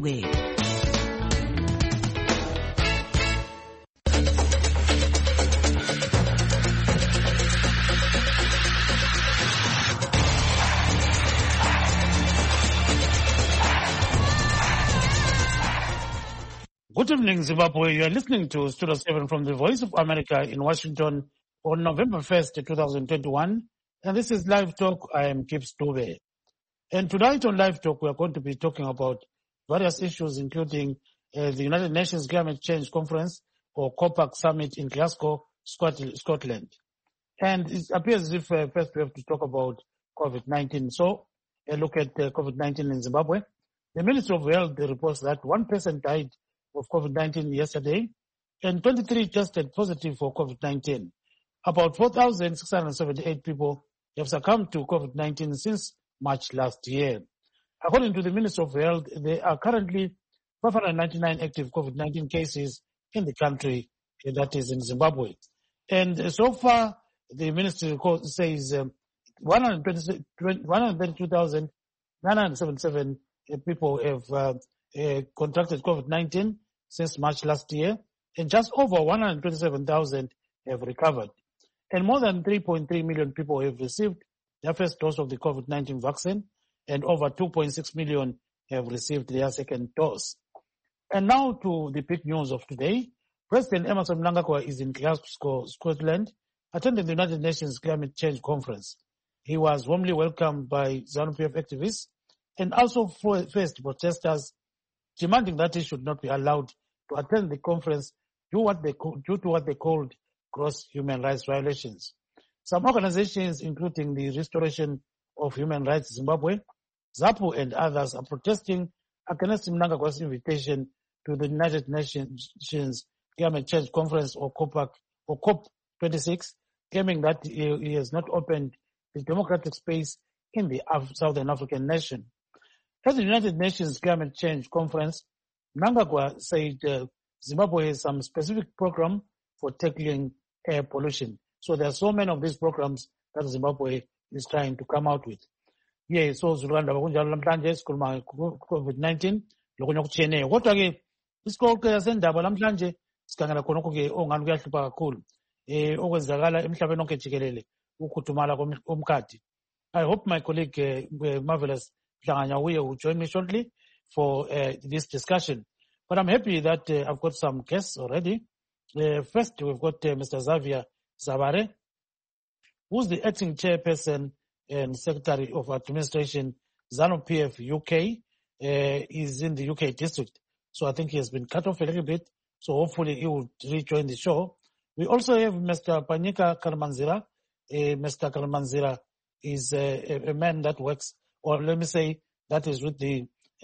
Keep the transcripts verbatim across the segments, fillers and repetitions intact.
Zimbabwe. Good evening, Zimbabwe. You are listening to Studio seven from the Voice of America in Washington on November first, twenty twenty-one. And this is Live Talk. I am Gibbs Dube. And tonight on Live Talk, we are going to be talking about various issues, including uh, the United Nations Climate Change Conference, or COPAC Summit in Glasgow, Scotland. And it appears as if uh, first we have to talk about COVID nineteen. So, a look at uh, COVID nineteen in Zimbabwe. The Ministry of Health reports that one person died of COVID nineteen yesterday, and twenty-three tested positive for COVID nineteen. About four thousand six hundred seventy-eight people have succumbed to COVID nineteen since March last year. According to the Ministry of Health, there are currently five hundred ninety-nine active COVID nineteen cases in the country, that is in Zimbabwe. And so far, the ministry says um, one hundred thirty-two thousand nine hundred seventy-seven people have uh, Uh, contracted COVID nineteen since March last year, and just over one hundred twenty-seven thousand have recovered. And more than three point three million people have received their first dose of the COVID nineteen vaccine, and over two point six million have received their second dose. And now to the big news of today. President Emmerson Mnangagwa is in Glasgow, Scotland, attending the United Nations Climate Change Conference. He was warmly welcomed by ZANU P F activists and also faced protesters demanding that he should not be allowed to attend the conference due, what they, due to what they called gross human rights violations. Some organizations, including the Restoration of Human Rights Zimbabwe, ZAPU, and others, are protesting against Mnangagwa's invitation to the United Nations Climate Change Conference, or COPAC, or COP twenty-six, claiming that he, he has not opened the democratic space in the Af- Southern African nation. At the United Nations Climate Change Conference, Mnangagwa said uh, Zimbabwe has some specific program for tackling air pollution. So there are so many of these programs that Zimbabwe is trying to come out with. Yeah, so Zulanda bakunjalo namhlanje sikhuluma COVID nineteen lokunye okutshiyeneyo. Kodwa ke isiqoqo sendaba namhlanje sikhangela khonokho ke ongani kuyahlupha kakhulu. Eh okwenzakala emhlabeni onke jikelele ukukhuthumala komkhathi. I hope my colleague uh, Marvelous Mhlanganya will join me shortly for uh, this discussion. But I'm happy that uh, I've got some guests already. Uh, first, we've got uh, Mister Xavier Zabare, who's the acting chairperson and secretary of administration, ZANU P F U K. Uh, he's in the U K district, so I think he has been cut off a little bit. So hopefully he will rejoin the show. We also have Mister Panyika Karamanzira. Uh, Mister Karamanzira is uh, a, a man that works, or let me say, that is with the uh,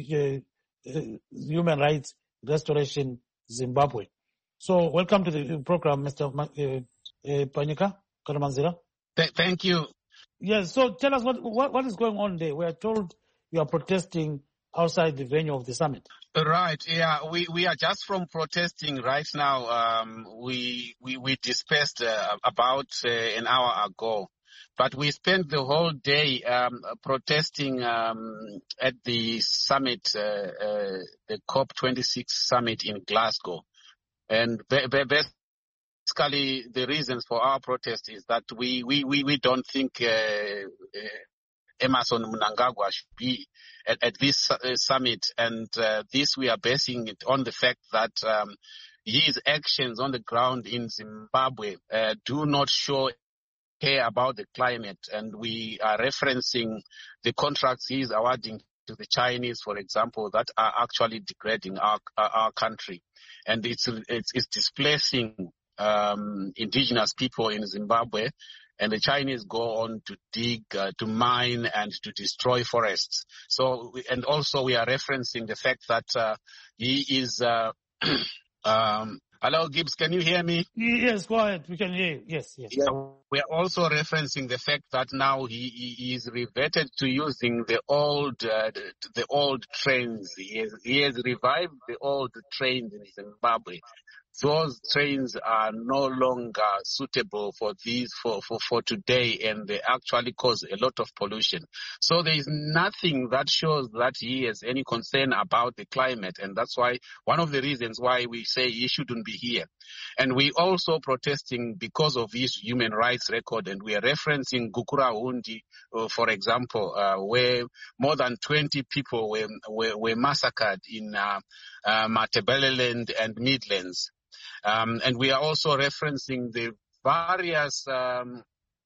uh, uh, Human Rights Restoration Zimbabwe. So welcome to the program, Mister Ma- uh, uh, Panyika Karamanzira. Th- thank you. Yes, so tell us what, what what is going on there. We are told you are protesting outside the venue of the summit. Right, yeah, we, we are just from protesting right now. Um, we, we, we dispersed uh, about uh, an hour ago. But we spent the whole day um, protesting um, at the summit, uh, uh, the COP twenty-six summit in Glasgow. And be- be- basically the reasons for our protest is that we, we, we, we don't think uh, uh, Emmerson Mnangagwa should be at, at this uh, summit. And uh, this we are basing it on the fact that um, his actions on the ground in Zimbabwe uh, do not show care about the climate, and we are referencing the contracts he is awarding to the Chinese, for example, that are actually degrading our our, our country, and it's it's, it's displacing um, indigenous people in Zimbabwe, and the Chinese go on to dig, uh, to mine, and to destroy forests. So, and also we are referencing the fact that uh, he is. Uh, um, hello, Gibbs, can you hear me? Yes, go ahead. We can hear you. Yes, yes. Yeah. We are also referencing the fact that now he, he is reverted to using the old uh, the, the old trains. He has, he has revived the old trains in Zimbabwe. Those trains are no longer suitable for these for, for, for today, and they actually cause a lot of pollution. So there is nothing that shows that he has any concern about the climate, and that's why one of the reasons why we say he shouldn't be here. And we also protesting because of his human rights record, and we are referencing Gukurahundi, uh, for example, uh, where more than twenty people were were, were massacred in uh, uh, Matabeleland and Midlands. Um, and we are also referencing the various um,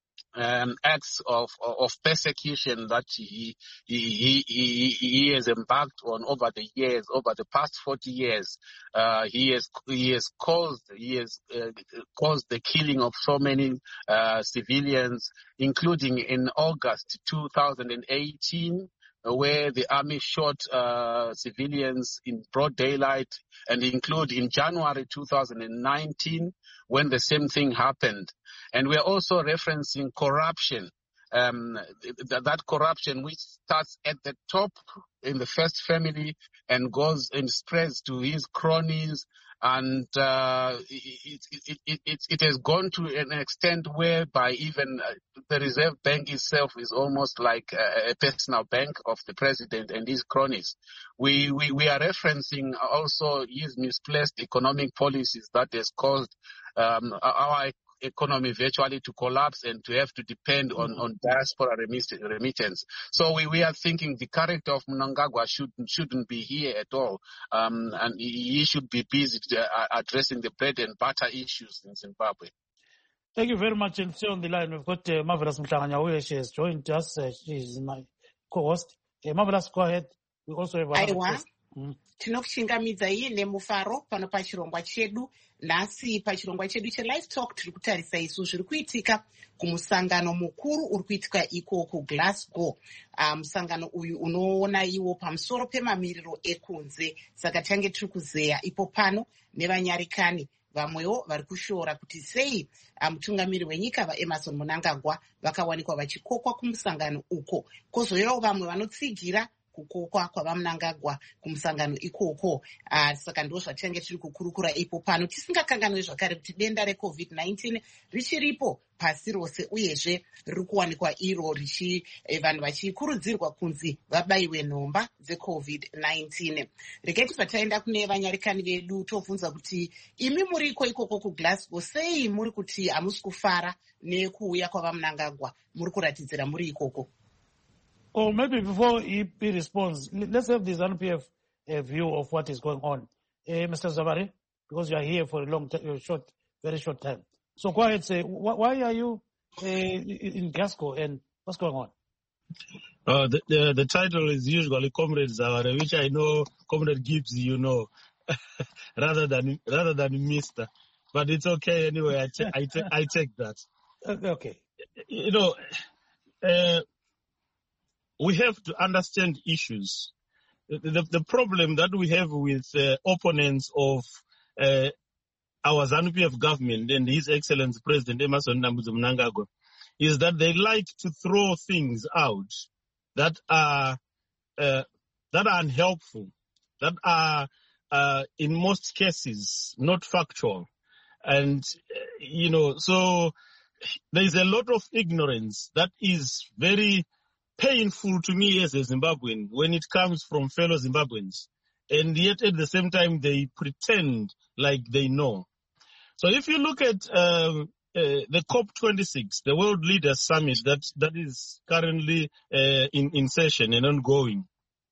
um, acts of, of persecution that he, he, he, he has embarked on over the years, over the past forty years. Uh, he has, he has caused, he has uh, caused the killing of so many uh, civilians, including in August two thousand eighteen. Where the army shot uh, civilians in broad daylight, and include in January two thousand nineteen when the same thing happened. And we're also referencing corruption, um, th- that corruption which starts at the top in the first family and goes and spreads to his cronies. And uh, it, it, it, it, it has gone to an extent whereby even uh, the Reserve Bank itself is almost like a, a personal bank of the president and his cronies. We, we, we are referencing also his misplaced economic policies that has caused um, our economy virtually to collapse and to have to depend on, on diaspora remittance. So we, we are thinking the character of Mnangagwa should, shouldn't be here at all. Um, and he should be busy uh, addressing the bread and butter issues in Zimbabwe. Thank you very much. And stay on the line. We've got uh, Marvelous Mhlanganya. She has joined us. Uh, she is my co-host. Uh, Marvelous, go ahead. We also have another question. Mm. Tinokushingamidza ine mufaro pano pachirongwa chedu. Nhasi pachirongwa chedu cheLive Talk tiri kutarisa isu zviri kuitika kumusangano mukuru uri kuitika iko kuGlasgow. Uh, musangano uyu unoona iwo pamusoro pemamiriro ekunze. Saka tange tiri kuzeya ipo pano nevanyarikani. Vamwewo vari kushora kuti sei mutungamiri wenyika vaEmmerson Mnangagwa vakawanikwa vachikokwa kumusangano uko. Kozovewo vamwe vanotsigira kukokwa kwavaMnangagwa kumusangano ikoko. Uh, saka ndo zvatinenge tiri kukurukura ipo pano tisingakanganwe zvakare kuti denda recovid nineteen richiripo pasi rose uyezve riri kuwanikwa iro richi eh, vanhu vachikurudzirwa kunzi vabayiwe nhomba dzecovid nineteen. Regai tibva taenda kune vanyarikani vedu tobvunza kuti imi muriko ikoko kuGlasgow sei muri kuti hamusi kufara nekuuya kwavaMnangagwa muri kuratidzira muri ikoko? Or maybe before he, he responds, let's have the ZANU P F uh, view of what is going on. Uh, Mister Zabari, because you are here for a long time, short, very short time. So go ahead, say, wh- why are you uh, in Glasgow and what's going on? Uh, the, the, the title is usually Comrade Zabari, which I know Comrade Gibbs, you know, rather than rather than Mister But it's okay anyway, I, t- I, t- I take that. Okay. You know, uh, we have to understand issues. The, the, the problem that we have with uh, opponents of uh, our ZANU P F government and His Excellency President Emmerson Mnangagwa is that they like to throw things out that are uh, that are unhelpful, that are uh, in most cases not factual, and uh, you know, so there is a lot of ignorance that is very painful to me as a Zimbabwean when it comes from fellow Zimbabweans, and yet at the same time they pretend like they know. So if you look at um, uh, the COP twenty-six, the World Leaders Summit that that is currently uh, in, in session and ongoing,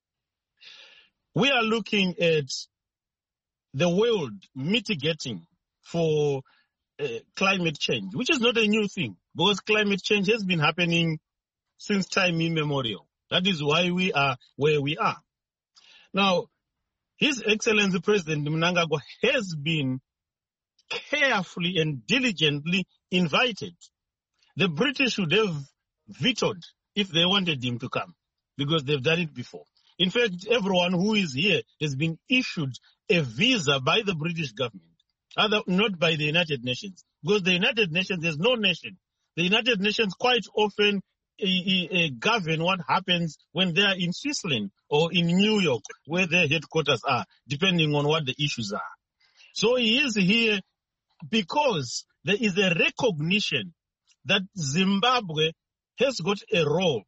we are looking at the world mitigating for uh, climate change, which is not a new thing, because climate change has been happening since time immemorial. That is why we are where we are. Now, His Excellency President Mnangagwa has been carefully and diligently invited. The British would have vetoed if they wanted him to come, because they've done it before. In fact, everyone who is here has been issued a visa by the British government, other, not by the United Nations, because the United Nations, there's no nation the United Nations quite often uh, uh, govern what happens when they are in Switzerland or in New York, where their headquarters are, depending on what the issues are. So he is here because there is a recognition that Zimbabwe has got a role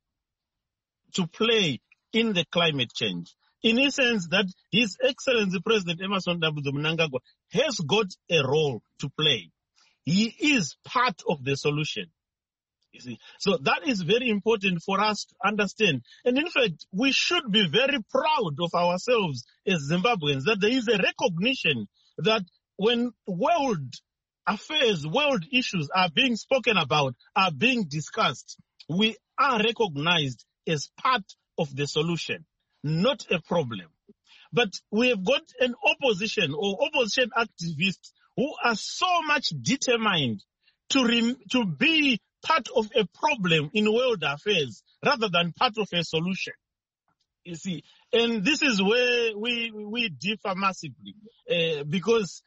to play in the climate change. In a sense that His Excellency President Emmerson Dambudzo Mnangagwa has got a role to play. He is part of the solution. You see, so that is very important for us to understand. And in fact, we should be very proud of ourselves as Zimbabweans, that there is a recognition that when world affairs, world issues are being spoken about, are being discussed, we are recognized as part of the solution, not a problem. But we have got an opposition or opposition activists who are so much determined to, rem- to be part of a problem in world affairs rather than part of a solution. You see, and this is where we, we differ massively uh, because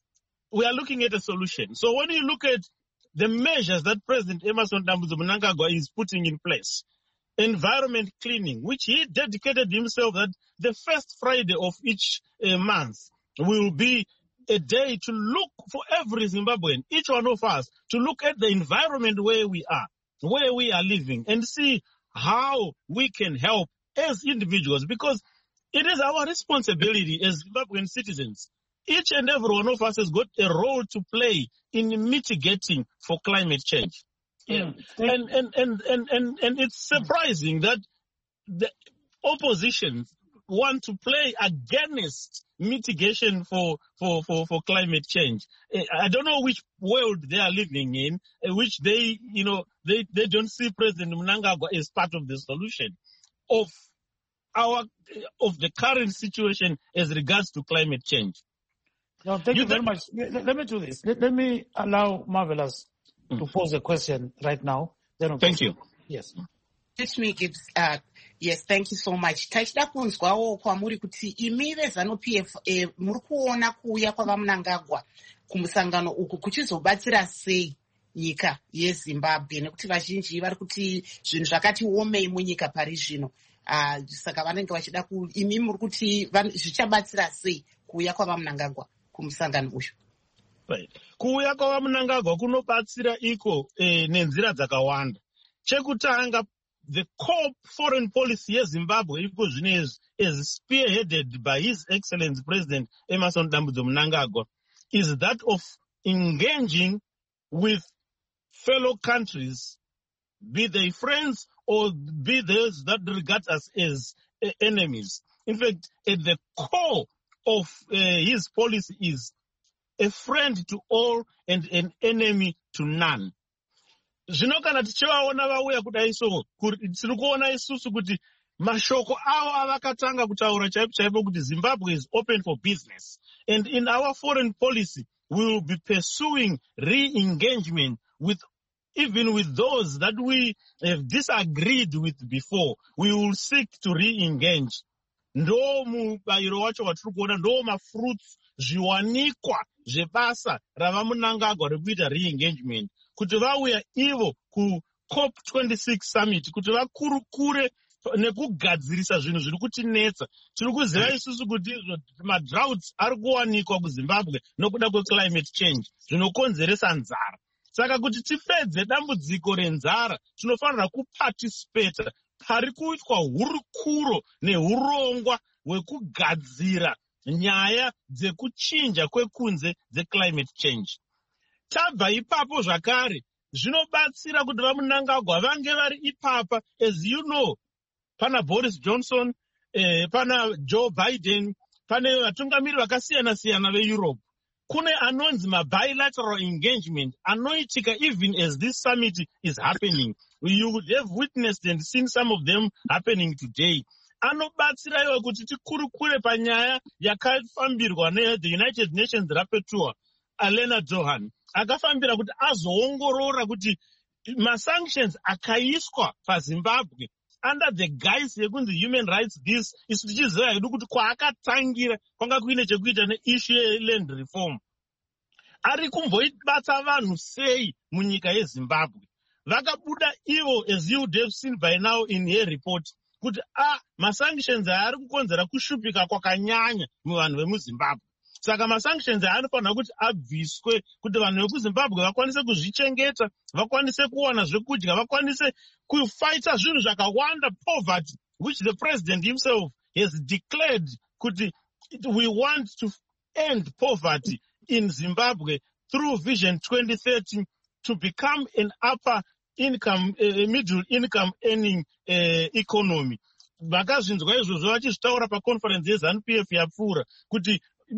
we are looking at a solution. So when you look at the measures that President Emmerson Dambudzo Mnangagwa is putting in place, environment cleaning, which he dedicated himself that the first Friday of each uh, month will be a day to look for every Zimbabwean, each one of us, to look at the environment where we are, where we are living, and see how we can help as individuals, because it is our responsibility as Zimbabwean citizens. Each and every one of us has got a role to play in mitigating for climate change. Yeah. And, and, and, and, and, and it's surprising that the opposition want to play against mitigation for, for, for, for climate change. I don't know which world they are living in, which they, you know, they, they don't see President Mnangagwa as part of the solution of our, of the current situation as regards to climate change. No, thank you, you very much. Let, let me do this. Let, let me allow Marvelous mm. to pose a question right now. Then thank you. Yes. Let me give, uh, yes, thank you so much. Tachida kunzwawo kwamuri kuti imi veZANU-P F eh, muri kuona kuuya kwavaMnangagwa kumusangano uku kuchizobatsira sei nyika yeZimbabwe, nekuti vazhinji vari kuti zvinhu zvakati omei munyika pari zvino. Uh, saka vanenge vachida ku imi muri kuti zvichabatsira sei kuuya kwavaMnangagwa kumusangano uyu. Right. Kuuya kwavaMnangagwa kunobatsira iko eh, nenzira dzakawanda. Chekutanga, the core foreign policy yeZimbabwe iko zvinezvi is spearheaded by His Excellency President Emmerson Dambudzo Mnangagwa is that of engaging with fellow countries, be they friends or be those that regard us as uh, enemies. In fact, at the core of uh, his policy is a friend to all and an enemy to none. Zvino kana tichivaona vauya kudai so tiri kuona isusu kuti mashoko avo avakatanga kutaura chaipo chaipo kuti Zimbabwe is open for business, and in our foreign policy we will be pursuing re-engagement with even with those that we have disagreed with before. We will seek to re-engage. Ndo mubayiro wacho watiri kuona, ndo mafruits zviwanikwa zvebasa ravaMnangagwa rekuita re-engagement, kuti vauya ivo ku COP twenty-six summit kuti vakurukure nekugadzirisa zvinhu zviri kutinetsa. Tiri kuziva isusu kuti madroughts ari kuwanikwa kuZimbabwe nokuda kweclimate change zvinokonzeresa nzara. Saka kuti tipedze dambudziko renzara tinofanira kuparticipate pari kuitwa hurukuro nehurongwa hwekugadzira nyaya dzekuchinja kwekunze dzeclimate change. Tabva ipapo zvakare zvinobatsira kuti vaMnangagwa vange vari ipapa. As you know, pana Boris Johnson, eh, pana Joe Biden, pane vatungamiri vakasiyana siyana veEurope. Kune anonzi ma-bilateral engagement anoitika even as this summit is happening. You would have witnessed and seen some of them happening today. Anobatsira iwo kuti tikurukure panyaya yakafambirwa ne-the United Nations Rapporteur Alena Johan. Akafambira kuti azoongorora kuti ma-sanctions akaiswa paZimbabwe under the guise yekunzi human rights this isu tichiziva hedu kuti kwaakatangira kwanga kuine chekuita neissue yeland reform. Ari kumboibata vanhu sei munyika yeZimbabwe. vakabuda ivo, as you would have seen by now in her report, kuti ah, masanctions ari kukonzera kushupika kwakanyanya muvanhu vemuzimbabwe. Saka masanctions anofanira kuti abviswe kuti vanhu vekuzimbabwe vakwanise kuzvichengeta, vakwanise kuwana zvekudya, vakwanise kufighta zvinhu zvakawanda, poverty, which the president himself has declared kuti we want to end poverty in Zimbabwe through Vision twenty thirty to become an upper income, uh, middle income earning uh, economy. Vakazvinzwa izvozvo vachizvitaura paconference yeZANU P F yapfuura kuti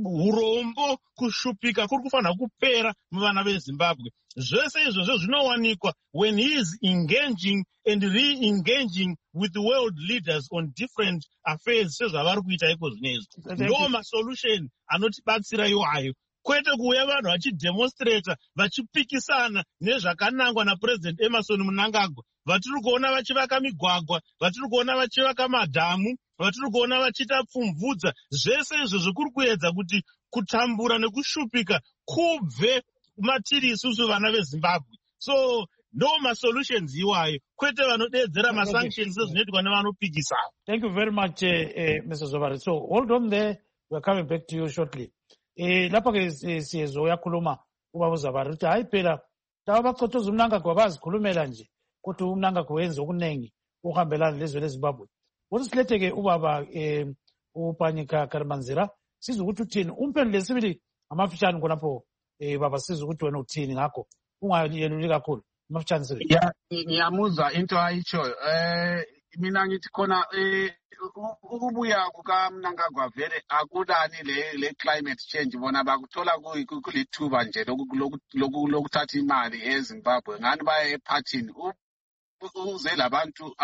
urombo kushupika kuri kufanira kupera muvana veZimbabwe. Zvese izvozvo zvinowanikwa when he is engaging and re-engaging with the world leaders on different affairs sezvavari kuita iko zvinezvo. Ndo masolution anotibatsira iwayo, kwete kuuya vanhu vachidemonstrata vachipikisana nezvakanangwa naPresident Emerson Mnangagwa. Vatiri kuona vachivaka migwagwa, vatiri kuona vachivaka madhamu, vatiri kuona vachiita pfumvudza. Zvese izvo zvikuri kuedza kuti kutambura nekushupika kubve matiri isusu vana veZimbabwe. So no masolutions iwayo, kwete vanodedzera masanctions ezvinoitwa nevanopikisana. Thank you very much, uh, uh, Mister Zobari. So hold on there, we're coming back to you shortly. Eh lapha ke siyezo yakhuluma ubaba uZabari uthi hayi phela laba baqothoza uMnangagwa bazikhulumela nje ukuthi uMnangagwa wenza okunengi uhambelana lezwe leZimbabwe. Usilethe ke ubaba eh uPanyika Karimanzira sizwe ukuthi uthini umphendule sibili amafishane khonapho eh baba sizwe ukuthi wena uthini ngakho ungayeluli kakhulu amafishane sibili. Yeah, ngiyamuzwa into ayitsho. Eh mina ngithi khona eh ukubuya kukaMnangagwa vele akudani le le climate change bona bakuthola kulithuba nje lokuthatha imali eZimbabwe ngani baye ephathini uze labantu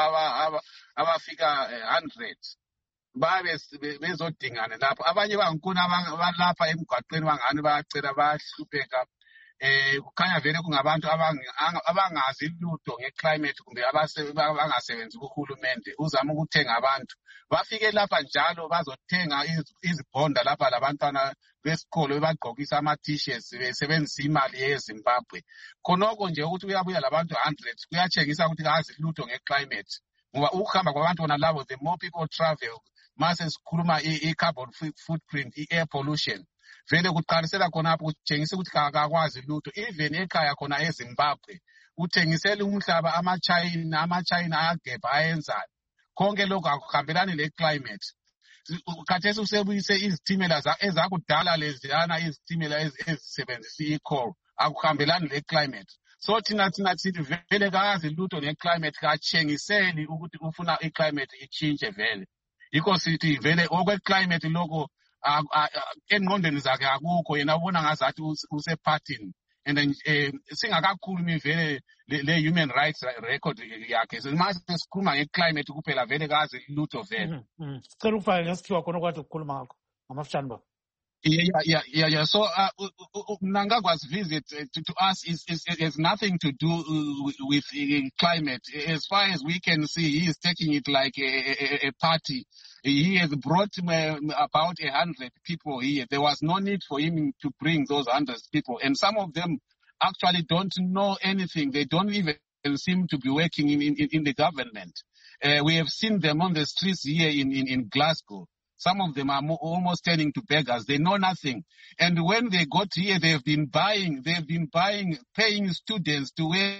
abafika one hundred babe bezodingana lapho, abanye bangikuna abalapha emgwaqweni bangani bayacela bayahlupheka. Eh kukhanya vele kungabantu abangazi lutho ngeclimate kumbe abangasebenzi kuhulumende, uzama ukuthenga abantu bafike lapha njalo bazothenga izibhonda lapha labantwana besikolo bagqokisa ama t-shirts besebenzisa imali yeZimbabwe. Khonoko nje ukuthi uyabuya labantu one hundred kuyatshengisa ukuthi kazi lutho ngeclimate, ngoba ukuhamba kwabantu bona labo, the more people travel, mase sikhuluma i-carbon footprint, i-air pollution, vele kuqalisela khonapho kutshengisa ukuthi kakwazi lutho. Even ekhaya khona eZimbabwe uthengisela umhlaba ama-China, ama-China ayagebha ayenzayo, konke lokho akuhambelani le-climate. Khathesi usebuyise izitimela ezakudala leziyana, izitimela ezisebenzisa i-coal, akuhambelani le-climate. So thina thina sithi vele kazi lutho ne-climate, katshengiseli ukuthi ufuna i-climate ichinje vele. Yikho sithi vele okwe-climate lokho engqondweni zakhe akukho, yena ubona ngazathi usephathini. And then singakakhulumi vele le human rights record yakhe, mase sikhuluma ngeclimate kuphela vele kazi lutho vele. Sicela ukufaka ngesikhiwa khona kwathi ukukhuluma ngakho ngamafishane ba. Yeah, yeah, yeah, yeah. So uh, Mnangagwa's visit to, to us is, is, is nothing to do with, with uh, climate. As far as we can see, he is taking it like a, a, a party. He has brought um, about a hundred people here. There was no need for him to bring those hundred people. And some of them actually don't know anything. They don't even seem to be working in, in, in the government. Uh, we have seen them on the streets here in, in, in Glasgow. Some of them are mo- almost turning to beggars. They know nothing. And when they got here, they've been buying, they've been buying, paying students to wear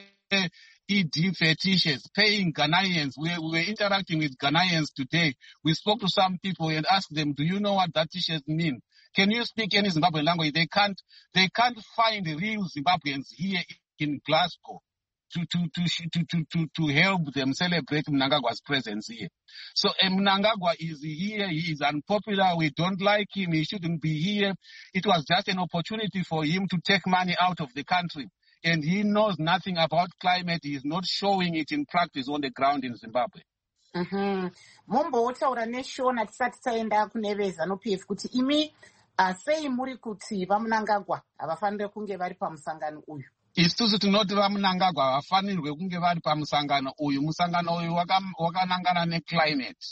E D fetishes, paying Ghanaians. We, we were interacting with Ghanaians today. We spoke to some people and asked them, do you know what that t-shirt mean? Can you speak any Zimbabwean language? They can't, they can't find real Zimbabweans here in Glasgow to, to, to, to, to, to, to help them celebrate Mnangagwa's presence here. So uh, Mnangagwa is here. He is unpopular. We don't like him. He shouldn't be here. It was just an opportunity for him to take money out of the country. And he knows nothing about climate. He is not showing it in practice on the ground in Zimbabwe. Mhm. Mumbotaura neshona tisati taenda kune veZANU P F kuti imi sei muri kuti vaMnangagwa havafanire kunge vari pamusangano uyu. Isusu tinoti vaMnangagwa havafanirwe kunge vari pamusangano uyu. Musangano uyu wakanangana neclimate.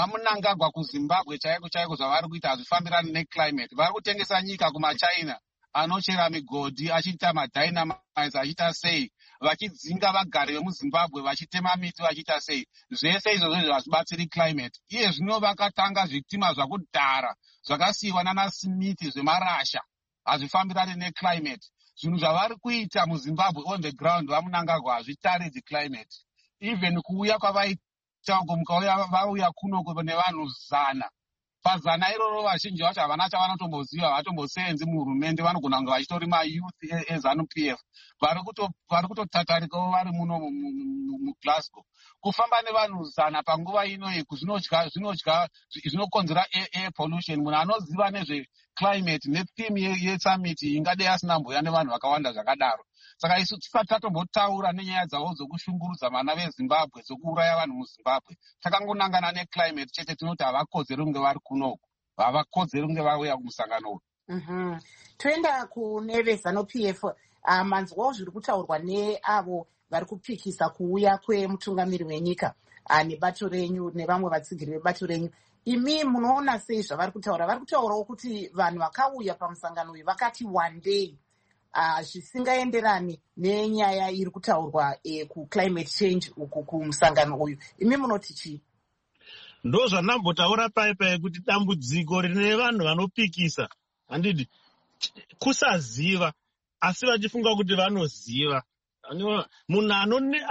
VaMnangagwa kuZimbabwe chaiko chaiko zvavari kuita hazvifambirani neclimate. Vari kutengesa nyika kumaChina. anochera migodhi, achiita madynamites, achiita sei, vachidzinga vagari vemuzimbabwe, vachitema miti, vachiita sei. Zvese izvozvo hazvibatsiri climate. Iye zvino vakatanga zvitima zvakudhara zvakasiyiwa nana Smith zvemarasha, hazvifambirani neclimate. Zvinhu zvavari kuita muZimbabwe on the ground vamunangagwa hazvitaridzi climate. Even kuuya kwavaita uko mukauya vauya kunoko nevanhu zana. Pazana iroro vazhinji vacho havana chavanotomboziva, havatombosenzi muhurumende, vanogona kunge vachitori mayouth eZANU P F vari kutotatarikawo vari muno muGlasgow. Kufamba nevanhu zana panguva inoyi zvinodya zvinodya zvinokonzera air pollution. Munhu anoziva nezveclimate netheme yesummit ingade asina mbuya nevanhu vakawanda zvakadaro. Saka isu tisati tatombotaura nenyaya dzavo dzokushungurudza vana veZimbabwe, dzokuuraya vanhu muZimbabwe, takangonangana neclimate chete, tinoti havakodzeri kunge vari kunoko, havakodzeri kunge vauya kumusangano. Mhm. Toenda kune veZANU P F, uh, manzwawo zviri kutaurwa neavo vari kupikisa kuuya kwemutungamiri wenyika uh, nebato renyu nevamwe vatsigiri vebato renyu. Imi munoona sei zvavari kutaura? Vari kutaurawo kuti vanhu vakauya pamusangano uyu vakati one day Uh, zvisingaenderani nenyaya iri kutaurwa eh, kuclimate change uku kumusangano uyu. Imi munoti chii? Ndo zvandambotaura paipai kuti dambudziko rine vanhu vanopikisa handidi kusaziva asi vachifunga kuti vanoziva. Munhu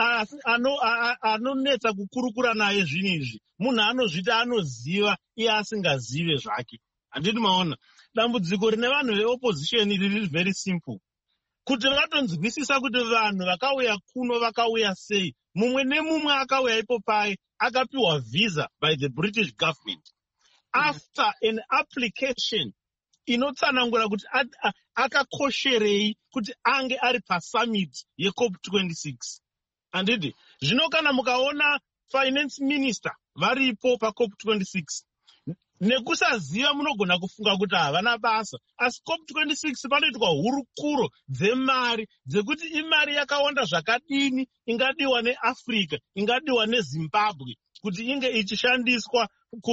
anonetsa kukurukura naye zvinhu izvi munhu anozvita anoziva iye asingazive zvake. Handidi maona dambudziko rine vanhu veopposition riri very simple. Kuti vatonzwisisa kuti vanhu vakauya kuno vakauya sei. Mumwe nemumwe akauya ipo pai akapiwa visa by the British government after an application inotsanangura kuti akakosherei kuti ange ari pasummit yeCOP twenty-six. Handidi zvino kana mukaona finance minister varipo paCOP twenty-six nekusaziva munogona kufunga kuti havana basa. Asi COP twenty-six panoitwa hurukuro dzemari dzekuti imari yakawanda zvakadini ingadiwa neAfrica, ingadiwa neZimbabwe kuti inge ichishandiswa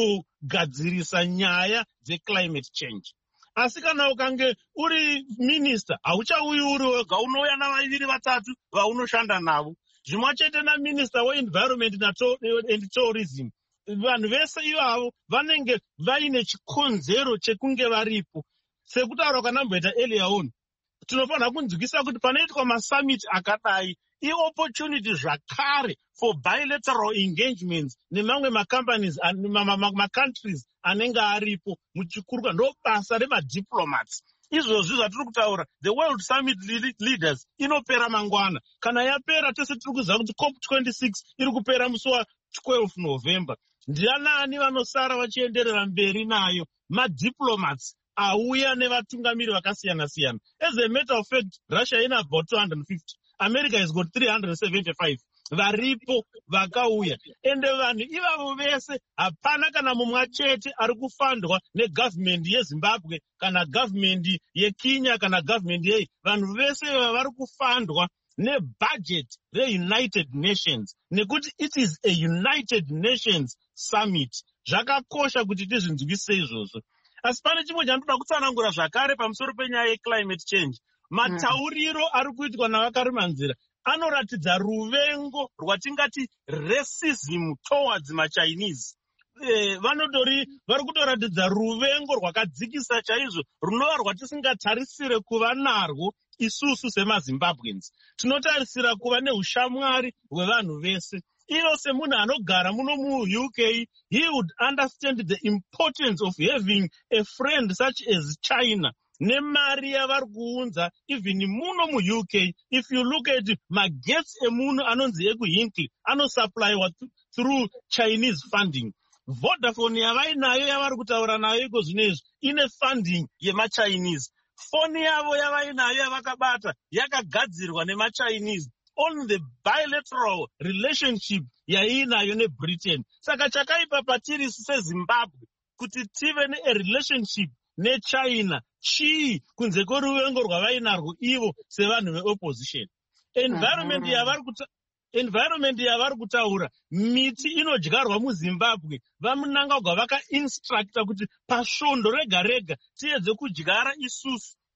kugadzirisa nyaya dzeclimate change. Asi kana ukange uri minister hauchauyi uri wega, unouya navaviri vatatu vaunoshanda navo. Zvimwe chete naminister weEnvironment and Tourism. Vanhu vese ivavo vanenge vaine chikonzero chekunge varipo. Sekutaura kanamboita earlier on, tinofanira kunzwisisa kuti panoitwa masummit akadai iopportunity zvakare for bilateral engagements nemamwe macompanies macountries anenge aripo muchikuruka. Ndo basa remadiplomats. Izvozvi zvatiri kutaura, the World Summit leaders inopera mangwana. Kana yapera tese tiri kuziva kuti COP twenty-six iri kupera musi wa twelve November. Ndianani vanosara vachienderera mberi nayo? Madiplomats auya nevatungamiri vakasiyana siyana. As a matter of fact, Russia ina about two hundred fifty, America has got three hundred seventy-five. Varipo vakauya. Ende vanhu ivavo vese hapana kana mumwe chete ari kufandwa negovernment yeZimbabwe kana government yeKenya kana government ye. Vanhu vese vari kufandwa nebudget reUnited Nations, nekuti it is a United Nations summit. Zvakakosha kuti tizvinzwisise izvozvo. Asi pane chimwe chandinoda kutsanangura zvakare pamusoro penyaya yeclimate change. Matauriro ari kuitwa navakarimanzira anoratidza ruvengo rwatingati racism towards maChinese. Eh, vanotori vari kutoratidza ruvengo rwakadzikisa chaizvo runova rwatisingatarisire kuva narwo isusu semaZimbabweans. Tinotarisira kuva neushamwari hwevanhu vese. Iyo semunhu anogara muno muU K, he would understand the importance of having a friend such as China. Nemari yavari kuunza even muno muU K. If you look at magetsi emunhu anonzi ekuHinkley anosupplywa through Chinese funding. Vodafone yavainayo yavari kutaura nayo iko zvinezvi ine funding yemaChinese. Foni yavo yavainayo yavakabata yakagadzirwa nemaChinese on the bilateral relationship yainayo neBritain. Saka chakaipa patiri seZimbabwe kuti tive ne relationship neChina chii kunze kweruvengo rwavainarwo ivo sevanhu veopposition. Environment yavari kuta environment yavari kutaura, miti inodyarwa muZimbabwe vamunangagwa vakainstructa kuti pasvondo rega rega tiedze kudyara isusu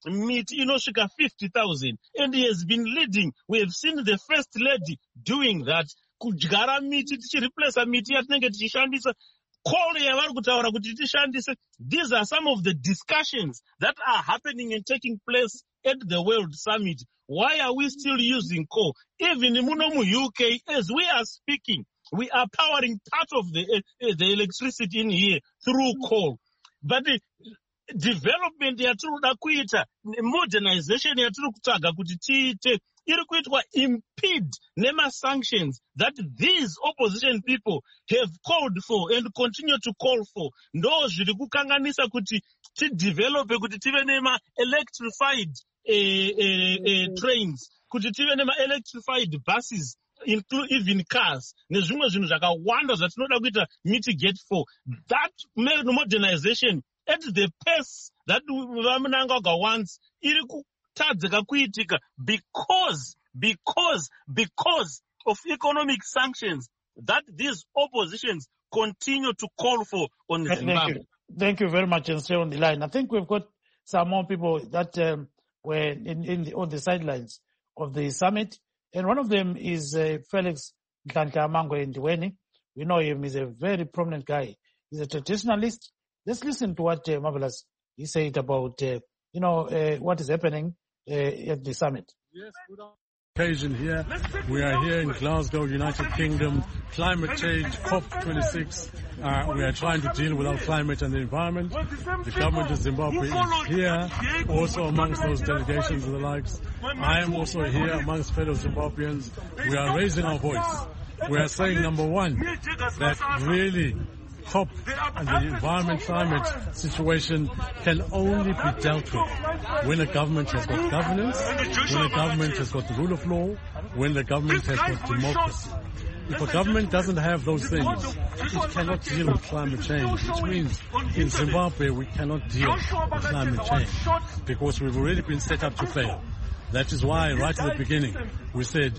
miti inosvika fifty thousand, and he has been leading. We have seen the first lady doing that, kudyara miti tichireplace miti yatinenge tichishandisa. Call yavari kutaura kuti tishandise. These are some of the discussions that are happening and taking place at the World Summit. Why are we still using coal? Even in U K, as we are speaking, we are powering part of the uh, the electricity in here through coal. But the development yatinoda kuita, modernization yatiri kutaga kuti tiite, iri kuitwa impede nema sanctions that these opposition people have called for and continue to call for. Ndo zviri kukanganisa kuti ti develop kuti tive nema electrified uh, uh, uh, trains, kuti tive nema electrified buses, include even cars, nezvimwe zvinhu zvakawanda zvatinoda kuita mitigate for. That modernization at the pace that Vamunangagwa wants, iri kutadzika kuitika because, because, because of economic sanctions that these oppositions continue to call for on Zimbabwe. Thank you. Thank you very much, and stay on the line. I think we've got some more people that um, were in, in the, on the sidelines of the summit, and one of them is uh, Felix Nhlanhla Mangwe-Ndiweni. We know him; he's a very prominent guy. He's a traditionalist. Let's listen to what uh, Marvelous he said about, uh, you know, uh, what is happening uh, at the summit. Yes, good occasion here. We are here in Glasgow, United Kingdom. Climate change, COP twenty-six. Uh, we are trying to deal with our climate and the environment. The government of Zimbabwe is here, also amongst those delegations and the likes. I am also here amongst fellow Zimbabweans. We are raising our voice. We are saying, number one, that really COP and the environment climate situation can only be dealt with when a government has got governance, when a government has got the rule of law, when the government has got democracy. If a government doesn't have those things, it cannot deal with climate change, which means in Zimbabwe we cannot deal with climate change because we've already been set up to fail. That is why right at the beginning we said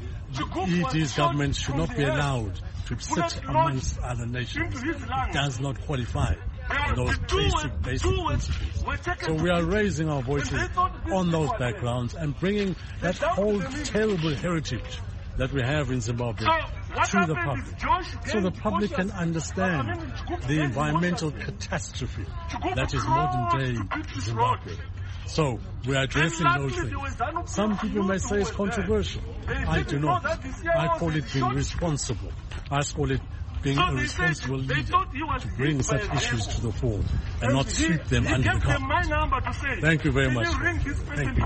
E D's government should not be allowed to sit amongst other nations. It does not qualify for those basic, basic principles. So we are raising our voices on those backgrounds and bringing that whole terrible heritage that we have in Zimbabwe to the public, so the public can understand the environmental catastrophe that is modern-day Zimbabwe. So we are addressing those things. Some people may say it's controversial. I do not. I call it being responsible. I call it being a responsible leader to bring such issues to the fore and not sweep them under the carpet. Thank you very much. Thank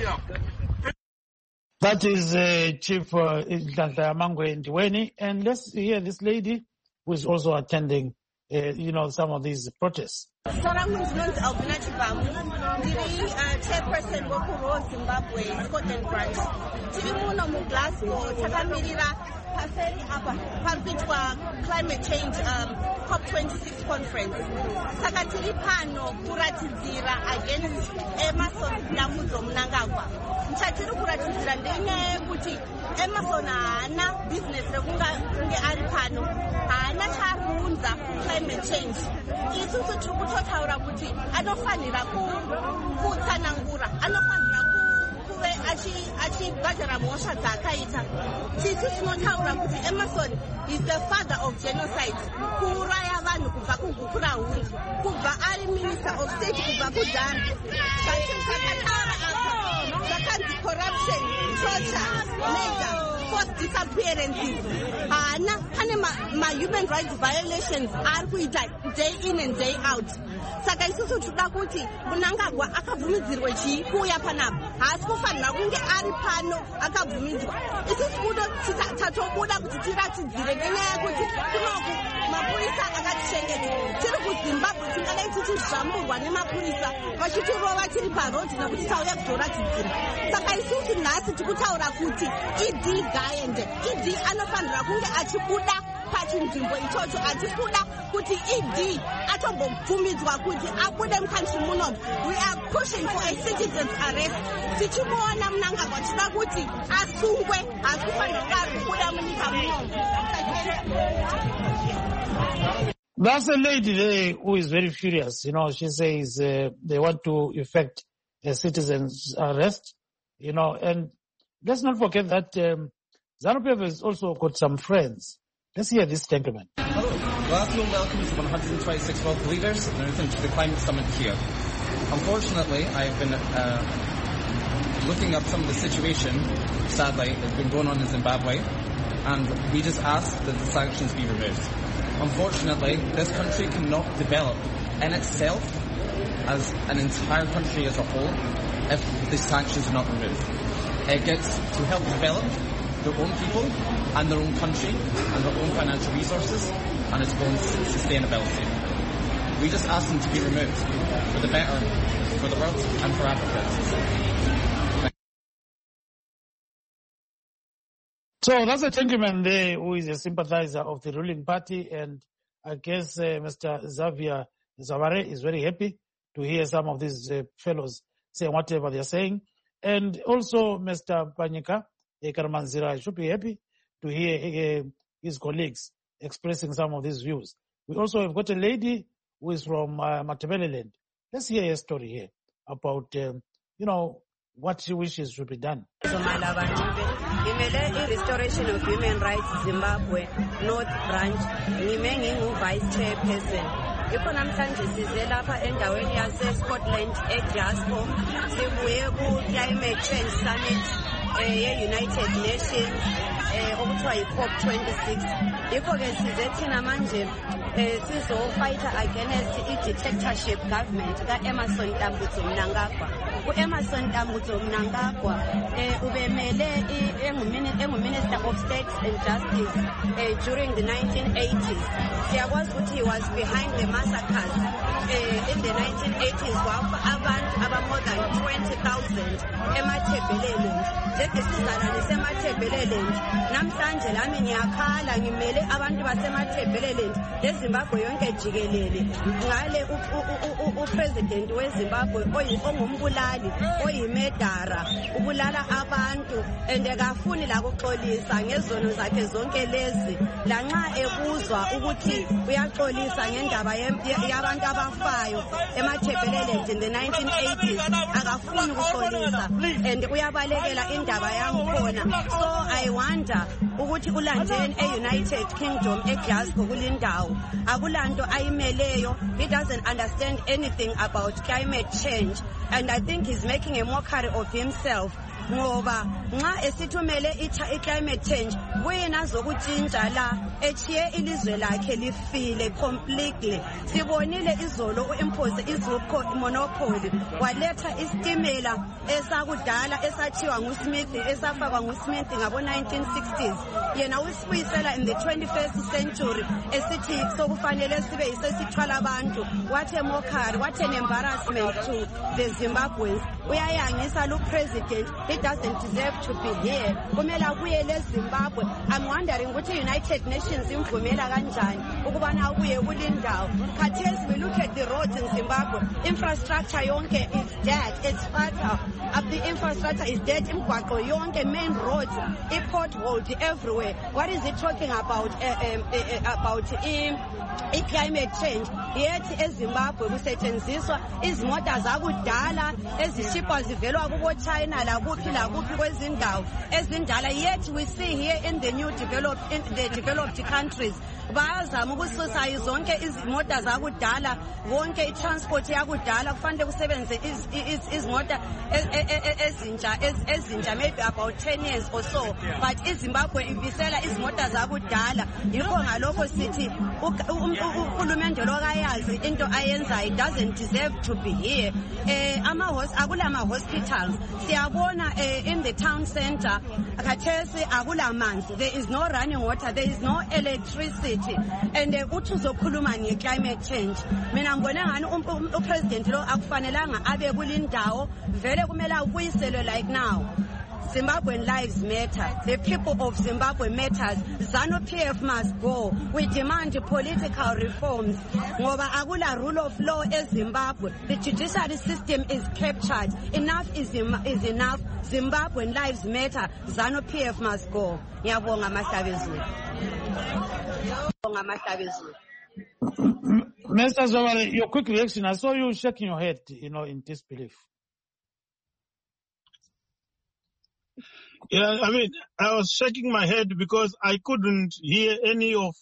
you. That is uh, Chief uh, Nhlanhla Mangwe-Ndiweni, and let's hear this lady who is also attending, uh, you know, some of these protests. Sora Muslims Albina Chibamu, ndiri chairperson wekuro Zimbabwe Scotland branch. Tiri muno mu Glasgow takamirira paseri apa parikuitwa climate change um, COP twenty-six conference. Saka tiri pano kuratidzira against Emerson Dambudzo Mnangagwa. Chatiri kuratidzira ndenyaya yekuti Emerson haana business rekunge ari pano, haana chaariunza climate change. Isusu tiri kutotaura kuti anofanira kutsanangura, anofanira kuve achibhadhara mhosva dzaakaita. Tisu tinotaura kuti Emerson is the father of genocide, kuuraya vanhu kubva kugukurahundi, kubva ari minister of state kubva kudhara. Zvakataura apa zvakanzi corruption, torture, murder, forced disappearances. Haana pane ma-human rights violations ari kuita day in and day out. Saka isusu tinoda kuti Mnangagwa akabvumidzirwe chikuuya panapa, haasi kufanira kunge ari pano akabvumidzwa. Isusu kudo tatobuda kuti tiratidzire nenyaya yekuti kunoku mapurisa akatichengeta. Tiri kuZimbabwe tingadai tichizvamburwa nemapurisa vachitirova tiri parodhi nekuti tauya kuzoratidzira. Saka isusu nhasi tikutaura kuti E D gaende, E D anofanira kunge achibuda pachinzvimbo ichocho, achikuda kuti E D atombobvumidzwa kuti abude mukantri munomu. We are pushing for a citizen's arrest. Tichimuona Mnangagwa tinoda kuti asungwe, haasi kufanira kubuda munyika munomu. That's a lady there who is very furious. You know, she says uh, they want to effect a citizen's arrest, you know, and let's not forget that um, ZANU-P F has also got some friends. Let's hear this gentleman. Hello, Glasgow welcomes one hundred twenty-six World Leaders and everything to the climate summit here. Unfortunately, I've been uh, looking at some of the situation, sadly, that's been going on in Zimbabwe, and we just ask that the sanctions be removed. Unfortunately, this country cannot develop in itself as an entire country as a whole if the sanctions are not removed. It gets to help develop their own people and their own country and their own financial resources and its own sustainability. We just ask them to be removed for the better, for the world and for Africa. So that's a gentleman there who is a sympathizer of the ruling party, and I guess uh, Mister Xavier Zavare is very happy to hear some of these uh, fellows saying whatever they're saying. And also Mister Panyika Karamanzira should be happy to hear uh, his colleagues expressing some of these views. We also have got a lady who is from uh, Matabeleland. Let's hear a story here about, um, you know, what she wishes should be done. Restoration of Human Rights Zimbabwe North Branch. Ngime vice chairperson. Ipho namhlanje size lapha endaweni yase Scotland eGlasgow sibuye ku Climate Change Summit ye United Nations okuthiwa yi-COP twenty-six. Yikho ke size thina manje sizo-fighter against i-dictatorship government ka-Emmerson Tambutso Mnangagwa. U-Emmerson Tambutso Mnangagwa ubemele engu-Minister of State and Justice during the nineteen eighties. Siyakwazi ukuthi he was behind the massacres in the nineteen eighties kwapha abantu aba more than twenty thousand emathebeleland. Njengoba sizalwane semathebeleland namhlanje lami ngiyakhala ngimele abantu basemathebeleland leZimbabwe yonke jikelele ngale upresident weZimbabwe ongumbulali oyimedara ubulala abantu and akafuni la kuxolisa ngezono zakhe zonke lezi lanxa ekuzwa ukuthi uyaxolisa ngendaba yabantu abafayo emathebeleland in the nineteen eighties akafuni ukuxolisa and uyabalekela indaba yangikhona. So I wonder ukuthi ulandeni e-United Kingdom eGlasgow kulindawo akulanto ayimeleyo. He doesn't understand anything about climate change, and I think he's making a mockery of himself. Ngoba nxa esithumele i-climate change kuyena zokutshintsha la echiye ilizwe lakhe lifile completely. Sibonile izolo u-impose izupco monopoly waletha istimela esakudala esathiwa nguSmith esafakwa nguSmith ngabo nineteen sixties. Yena usibuyisela in the twenty-first century esithi sokufanele sibe yisesithwala abantu. What a mockery, what an embarrassment to the Zimbabweans. Uyayangisa lu president. He doesn't deserve to be here. Kumela kuyele Zimbabwe. I'm wondering what the United Nations imvumela kanjani ukubana ubuye kulindawo. Khathesi we look at the roads in Zimbabwe. Infrastructure yonke is dead. It's fatal. Up the infrastructure is dead. Imgwaqo yonke main roads i-potholed everywhere. What is it talking about? Uh, um, uh, uh, about um, i-climate change. Yet eZimbabwe kusetshenziswa izimota zakudala ezishipwa zivelwa kubo China lakuphi lakuphi kwezindawo ezindala. Yet we see here in the new developed in the developed countries bayazama ukususa zonke izimota zakudala wonke i-transport yakudala kufanele kusebenze izimota ezintsha ezintsha maybe about ten years or so, but iZimbabwe ibisela izimota zakudala. Yikho ngalokho sithi uhulumende lokayazi into ayenzayo doesn't deserve to be here. Ama akula ma hospitals siyabona in the town center khathesi akula manzi, there is no running water, there is no electricity, and uthi uzokhuluma nge-climate change. Mina ngibona ngani upresident lo akufanelanga abe kulindawo vele kumele abuyiselwe like now. Zimbabwean lives matter. The people of Zimbabwe matters. ZANU-P F must go. We demand political reforms. Ngoba akula rule of law in Zimbabwe. The judiciary system is captured. Enough is, is enough. Zimbabwean lives matter. ZANU-P F must go. Ngiyabonga Mahlabezulu. Ngiyabonga Mahlabezulu. Mister Zawale, your quick reaction. I saw you shaking your head, you know, in disbelief. Yeah, I mean, I was shaking my head because I couldn't hear any of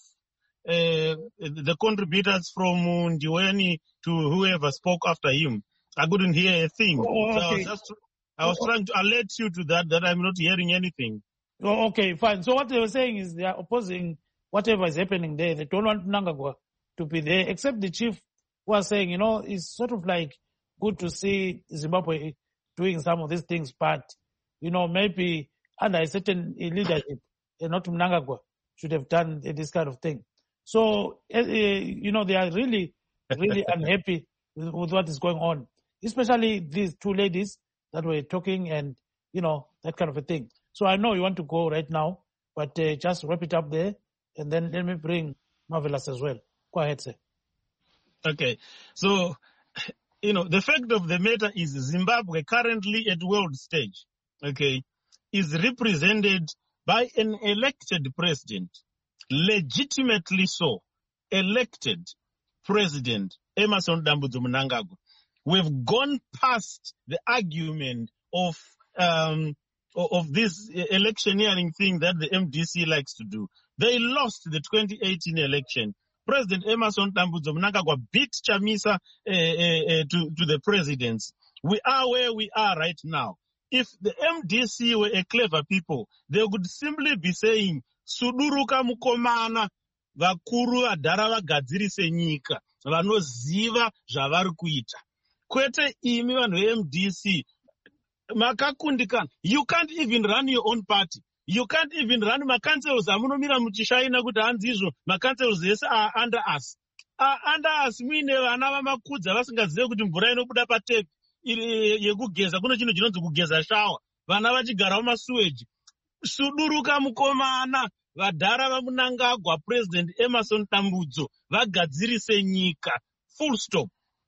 uh, the contributors from Ndiweni to whoever spoke after him. I couldn't hear a thing. Oh, So I was okay. just, I was Oh, trying to alert you to that, that I'm not hearing anything. oh, okay, fine. So what they were saying is they are opposing whatever is happening there. They don't want Mnangagwa to be there, except the chief was saying, you know, it's sort of like good to see Zimbabwe doing some of these things, but, you know, maybe under a certain leadership, and not Mnangagwa should have done this kind of thing. So, uh, you know, they are really, really unhappy with, with what is going on, especially these two ladies that were talking and, you know, that kind of a thing. So I know you want to go right now, but uh, just wrap it up there, and then let me bring Marvelous as well. Go ahead, sir. Okay. So, you know, the fact of the matter is Zimbabwe currently at world stage, okay, is represented by an elected president, legitimately so, elected president, Emmerson Dambudzo Mnangagwa. We've gone past the argument of um, of this electioneering thing that the M D C likes to do. They lost the twenty eighteen election. President Emmerson Dambudzo Mnangagwa beat Chamisa uh, uh, uh, to, to the presidency. We are where we are right now. If the M D C were a clever people, they would simply be saying, Suduruka mukomana, vakuru vadhara vagadzirise nyika, vanoziva zvavari kuita. Kwete imi vanhu ve-M D C, makakundikana. You can't even run your own party. You can't even run macancels. Amunomira muchishaina kuti hanzi izvo macancels ese are under us. Are under us muine vana vamakudza vasingazive kuti mvura inobuda patepi yekugeza kune chinhu chinonzi kugeza shawa. Vana vachigara mumasuweji. Suduruka mukomana, vadhara vaMnangagwa, President Emmerson Dambudzo vagadzirise nyika. Full stop.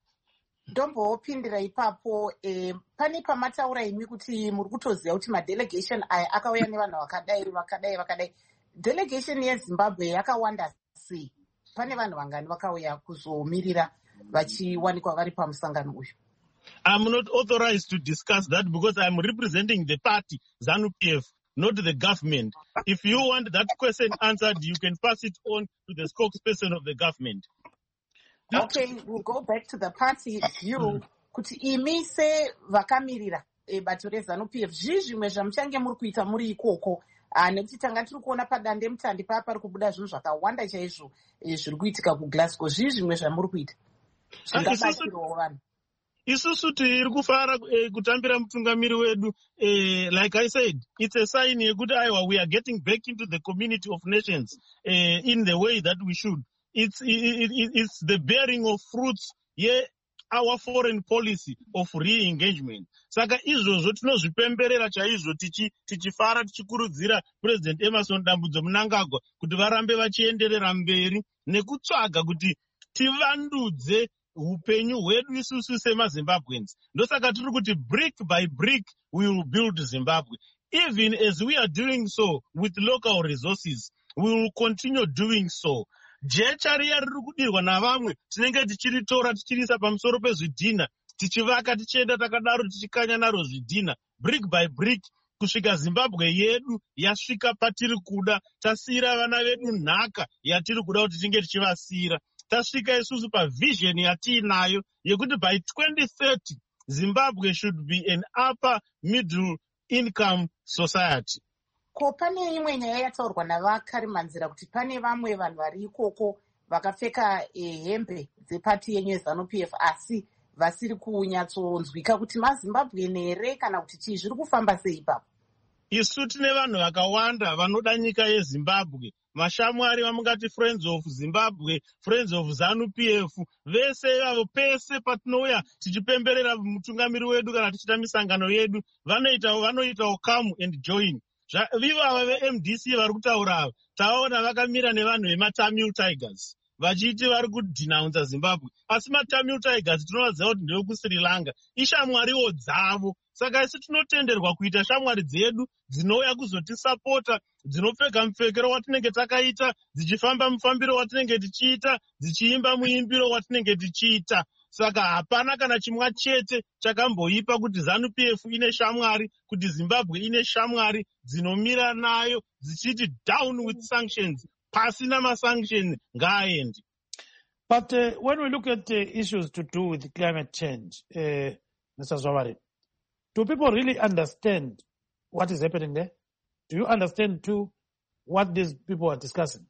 ndombopindira ipapo eh, pane pamataura imi kuti muri kutoziva kuti madelegation aya akauya nevanhu vakadai vakadai vakadai. Delegation yeZimbabwe yakawanda sei? Pane vanhu vangani vakauya kuzomirira vachiwanikwa vari pamusangano uyu? I'm not authorized to discuss that because I'm representing the party, ZANU-P F, not the government. If you want that question answered, you can pass it on to the spokesperson of the government. Okay, we'll go back to the party view. Kuti imi se vakamirira e, bato reZANU-P F, zvii zvimwe zvamuchange muri kuita muri ikoko? Uh, nekuti tanga tiri kuona padande mutande paya pari kubuda zvinhu zvakawanda chaizvo e, zviri kuitika kuGlasgow. Zvii zvimwe zvamuri kuita zvingabatsirawo vanhu? Isusu tiri kufara eh, kutambira mutungamiri wedu. eh, Like I said, it's a sign yekuti aiwa we are getting back into the community of nations eh, in the way that we should. It's, it, it, it's the bearing of fruits, yeah, our foreign policy of re-engagement. Saka izvozvo tinozvipemberera chaizvo tichifara tichikurudzira President Emmerson Dambudzo Mnangagwa kuti varambe vachienderera mberi nekutsvaga kuti tivandudze upenyu hwedu isusu semaZimbabweans. Ndosaka tiri kuti brick by brick we will build Zimbabwe. Even as we are doing so with local resources, we will continue doing so. Jecha riya riri kudirwa navamwe tinenge tichiritora tichirisa pamusoro pezvidhina, tichivaka tichienda takadaro tichikanya naro zvidhina, brick by brick, kusvika Zimbabwe yedu yasvika patiri kuda. Tasiyira vana vedu nhaka yatiri kuda kuti tinge tichivasiyira. Tasvika isusu pavision yatiinayo yekuti by twenty thirty Zimbabwe should be an upper middle income society. Ko pane imwe nyaya yataurwa navakarimanzira kuti pane vamwe vanhu vari ikoko vakapfeka eh, hembe dzepati yenyu yeZANU-P F asi vasiri kunyatsonzwika kuti maZimbabwean here kana kuti chii, zviri kufamba sei ipapo? Isu tine vanhu vakawanda vanoda nyika yeZimbabwe. Mashamwari vamungati Friends of Zimbabwe, Friends of ZANU-P F, vese avo pese patinouya tichipemberera mutungamiri wedu kana tichita misangano yedu, vanoitawo vanoitawo come and join. Vivava ve-M D C vari kutaura ava taona vakamira nevanhu vemaTamil Tigers vachiti vari kudhinaunza Zimbabwe, asi maTamil Tigers tinovaziva kuti ndevekusri Lanka, ishamwariwo dzavo. Saka isi tinotenderwa kuita shamwari dzedu dzinouya kuzotisapota, dzinopfeka mupfekero watinenge takaita, dzichifamba mufambiro watinenge tichiita, dzichiimba muimbiro watinenge tichiita. saka hapana kana chimwa chete chakamboipa kuti ZANU P F ine shamwari, kuti Zimbabwe ine shamwari dzinomira nayo dzichiti down with sanctions, pasina masanction ngaaende. But uh, when we look at uh, issues to do with climate change, uh, Mister Zwabari, do people really understand what is happening there? Do you understand too what these people are discussing?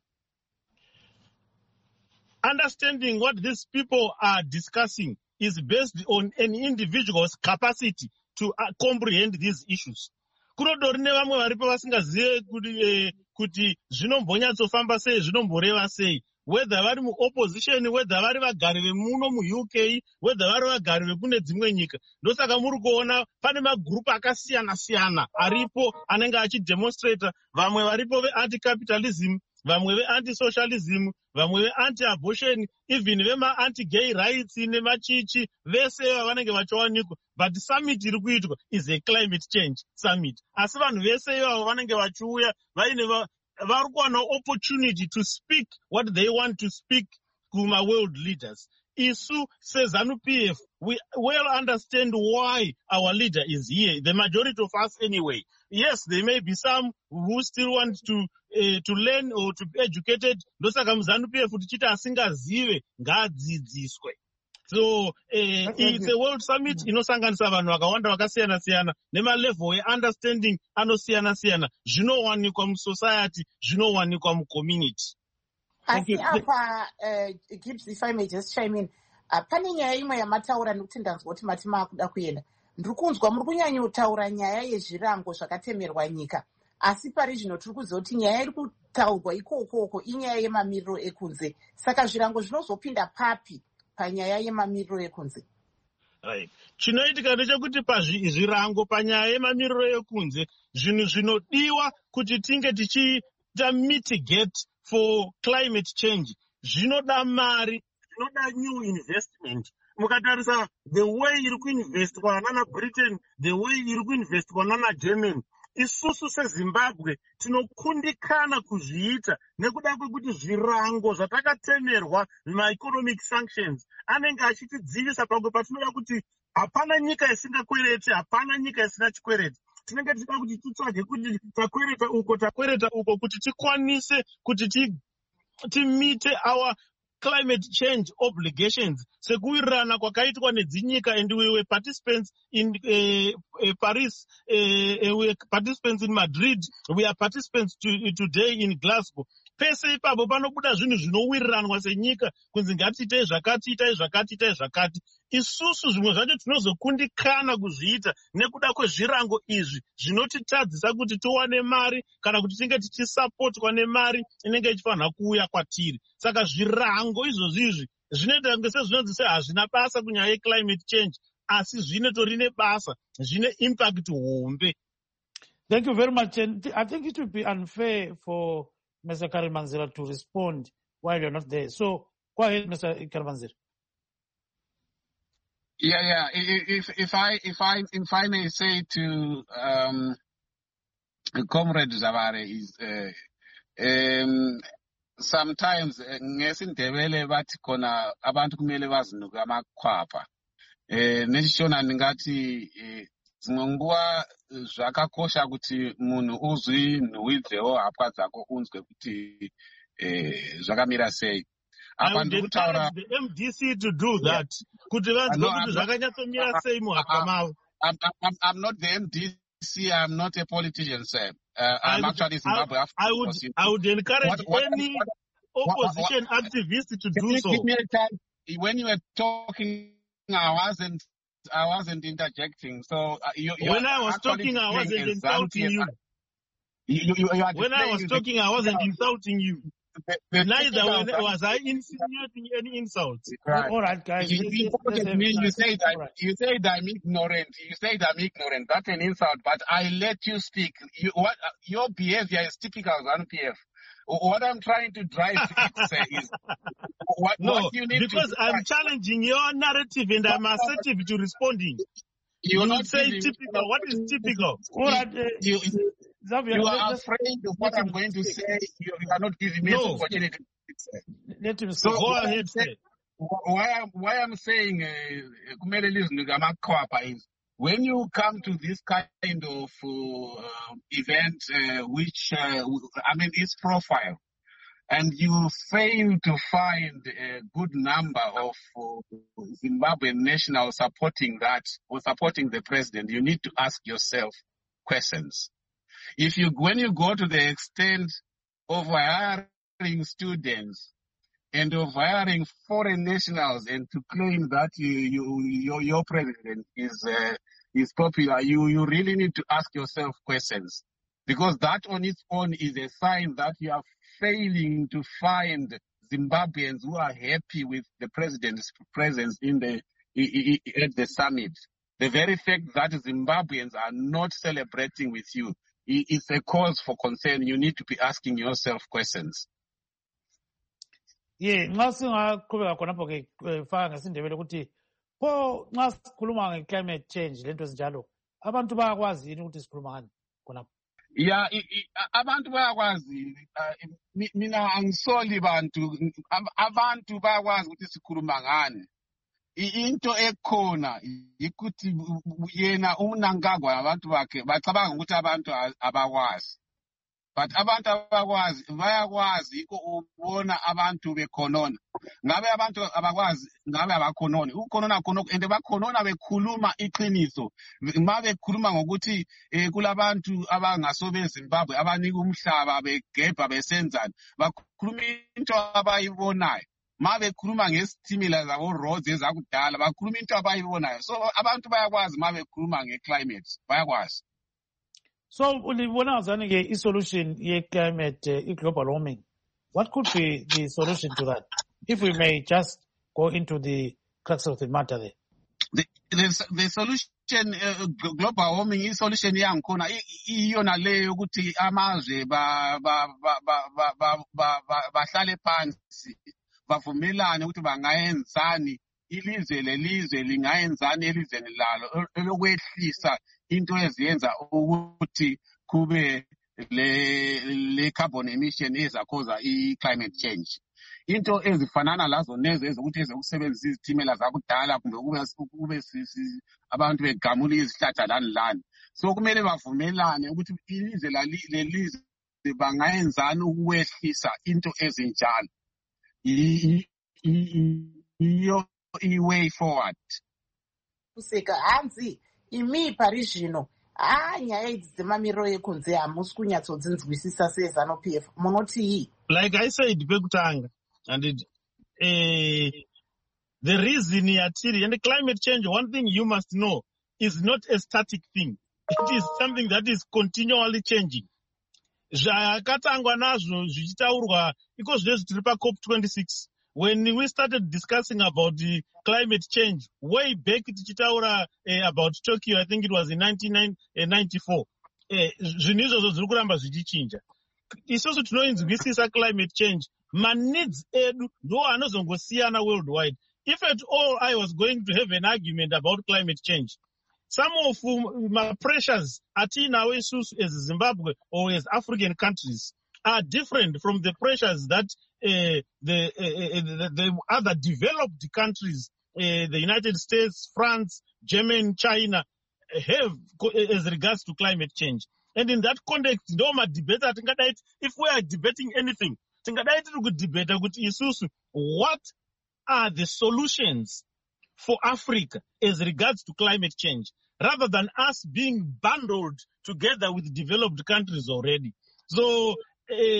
Understanding what these people are discussing is based on an individual's capacity to uh, comprehend these issues. Kunodori nevamwe varipo vasingazive kuti kuti zvinombonyatsofamba sei, zvinomboreva sei, whether vari muopposition, whether vari vagari vemuno muU K, whether vari vagari vekune dzimwe nyika. Ndosaka muri kuona pane magrupu akasiyana siyana aripo anenge achidemonstrata, vamwe varipo ve-anti-capitalism, vamwe ve-anti-socialism, vamwe ve-anti-abortion, even vema-anti-gay rights nemachichi, vese vanenge vachiwanikwa. But summit iri kuitwa is a climate change summit. Asi vanhu vese ivavo vanenge vachiuya vaine vari kuwana opportunity to speak what they want to speak kuma world leaders. Isu seZANU P F, we well understand why our leader is here, the majority of us anyway. Yes, there may be some who still want to uh, to learn or to be educated. Ndosaka muZANU P F tichiti asingazive ngadzidziswe. So uh, it's a world summit inosanganisa vanhu vakawanda vakasiyana siyana nemalevel eunderstanding anosiyana siyana, zvinowanikwa musociety, zvinowanikwa mucommunity. Asi apa uh, Gibbs, if I may just chime in, uh, pane nyaya imwe yamataura nekuti ndanzwa kuti mati maakuda kuenda. Ndiri kunzwa muri kunyanyotaura nyaya yezvirango zvakatemerwa nyika, asi pari zvino tiri kuziva kuti nyaya iri kutaurwa ikokoko inyaya yemamiriro ekunze. Saka zvirango zvinozopinda papi panyaya yemamiriro ekunze? Right. Chinoitika ndechekuti pazvirango panyaya yemamiriro ekunze, zvinhu zvinodiwa kuti tinge tichiita mitigate for climate change, zvinoda mari, zvinoda new investment. Mukatarisa the way iri kuinvestwa nana Britain, the way iri kuinvestwa nana Germany, isusu seZimbabwe tinokundikana kuzviita nekuda kwekuti zvirango zvatakatemerwa ma-economic sanctions anenge achitidzivisa pamwe patinoda kuti hapana nyika isingakwereti, hapana nyika isina chikwereti. Tinenge tichida kuti titsvage kuti takwereta uko takwereta uko kuti tikwanise kuti timite our climate change obligations sekuwirirana kwakaitwa nedzinyika, and we were participants in uh, uh, Paris, uh, uh, we were participants in Madrid, we are participants to, uh, today in Glasgow. Pese ipapo panobuda zvinhu zvinowiriranwa senyika kunzi ngatiitai zvakati, itai zvakati, itai zvakati. Isusu zvimwe zvacho tinozokundikana kuzviita nekuda kwezvirango izvi zvinotitadzisa kuti tiwane mari kana kuti tinge tichisapotwa nemari inenge ichifanira kuuya kwatiri. Saka zvirango izvozvi izvi zvinoita kunge sezvinonzi sehazvina basa kunyaya yeclimate change, asi zvinotori nebasa, zvine impact hombe. Thank you very much. And I think it would be unfair for Mister Karimanzira to respond while you're not there. So go ahead, Mister Karimanzira. Yeah, yeah. If if I if I if I may say to um, Comrade Zwabari is uh, um, sometimes ngesindebele bathi khona abantu kumele bazinuke amakhwapha. Eh neshona ndingathi dzimwe nguwa zvakakosha kuti munhu uzwi nhuwidzewo hapwa dzako unzwe kuti eh zvakamira sei. I would encourage the M D C to do that. Kuti vanzwe kuti zvakanyatsomira sei muhapwa mavo. I'm not the M D C, I'm not a politician, sir. Uh, I'm I, actually Zimbabwe. I, I would I would encourage what, what, any what, opposition what, what, activist to do so. Give me a time. When you were talking, I wasn't I wasn't interjecting. So uh, you, you when I was talking, I wasn't insulting you. You, you, you when I was talking, I wasn't insulting you. The, the Neither when, was I insinuating any insults. Right. All right, guys. You, you, you, me, you say that right. you say that I'm ignorant. You say that I'm ignorant. That's an insult. But I let you speak. You, what your behavior is typical of ZANU P F. What I'm trying to drive to say is what, no, what you need because to I'm challenging your narrative and I'm assertive to responding. You're you not say typical. What is typical? All right. Uh, you, Xavier, you are afraid of what I'm going to say. You, you are not giving me no. an opportunity to say. Let him so say. go ahead, say. why I'm, why I'm saying uh, is when you come to this kind of uh, event, uh, which uh, I mean, its profile, and you fail to find a good number of uh, Zimbabwean nationals supporting that or supporting the president, you need to ask yourself questions. If you, when you go to the extent of hiring students and of hiring foreign nationals and to claim that you, you, your, your president is uh, is popular, you, you really need to ask yourself questions, because that on its own is a sign that you are failing to find Zimbabweans who are happy with the president's presence in the at the summit. The very fact that Zimbabweans are not celebrating with you is a cause for concern. You need to be asking yourself questions. Yeah, nxa singaqhubeka khonapho ke faka ngesindebele ukuthi pho nxa sikhuluma nge-climate change lento ezinjalo abantu bayakwazi yini ukuthi sikhuluma ngani khonapho? Yeah, abantu bayakwazi, mina angisoli bantu, abantu bayakwazi ukuthi sikhuluma ngani. Into ekhona yikuthi yena uMnangagwa abantu bakhe bacabanga ukuthi abantu abakwazi. But abantu abakwazi bayakwazi ukubona abantu bekhonona. Ngabe abantu abakwazi ngabe abakhononi. Ukhonona khona and bakhonona bekhuluma iqiniso. Ma bekhuluma ngokuthi kulabantu abangasobe eZimbabwe abanika umhlaba begebha besenzana. Bakhuluma into abayibonayo. Ma bekhuluma ngesitimela zabo roads ezakudala bakhuluma into abayibonayo. So abantu bayakwazi ma bekhuluma ngeclimate bayakwazi. So, ulibona ngani ke i-solution ye-climate, uh, global warming? What could be the solution to that? If we may just go into the crux of the matter there. The, the, the solution, uh, global warming, is solution yankona iyona leyo ukuthi amazwe ba ba ba ba ba ba bahlale phansi bavumelane ukuthi bangayenzani ilizwe lelizwe lingayenzani elizweni lalo elokwehlisa into eziyenza ukuthi kube le le carbon emission ezakhoza i-climate change. Into ezifanana lazo nezo ezokuthi ezokusebenzisa izitimela zakudala kumbe kube kube abantu begamula izihlahla lani lani. So kumele bavumelane ukuthi ilizwe lelizwe bangayenzani ukwehlisa into ezinjalo. Iyo i-way forward. Kuseka hanzi imi pari zvino ah nyaya idzi dzemamiriro ekunze hamusi kunyatsodzinzwisisa seZANU-P F munoti iyi? Like I said pekutanga, and it, uh, the reason yatiri and the climate change, one thing you must know, is not a static thing. It is something that is continually changing. Zvakatangwa nazvo zvichitaurwa iko zvezvi tiri paCOP twenty-six. When we started discussing about the climate change, way back tichitaura uh, about Tokyo, I think it was in nineteen ninety-four. Zvinhu izvozvo zviri kuramba zvichinja. Isusu tinoinzwisisa climate change. Ma needs edu ndo anozongosiyana worldwide. If at all I was going to have an argument about climate change, some of my pressures atinawo isusu as Zimbabwe or as African countries are different from the pressures that uh, the, uh, the the other developed countries, uh, the United States, France, Germany, China, uh, have as regards to climate change. And in that context, ndoma debate if we are debating anything, debate what are the solutions for Africa as regards to climate change, rather than us being bundled together with developed countries already. So uh,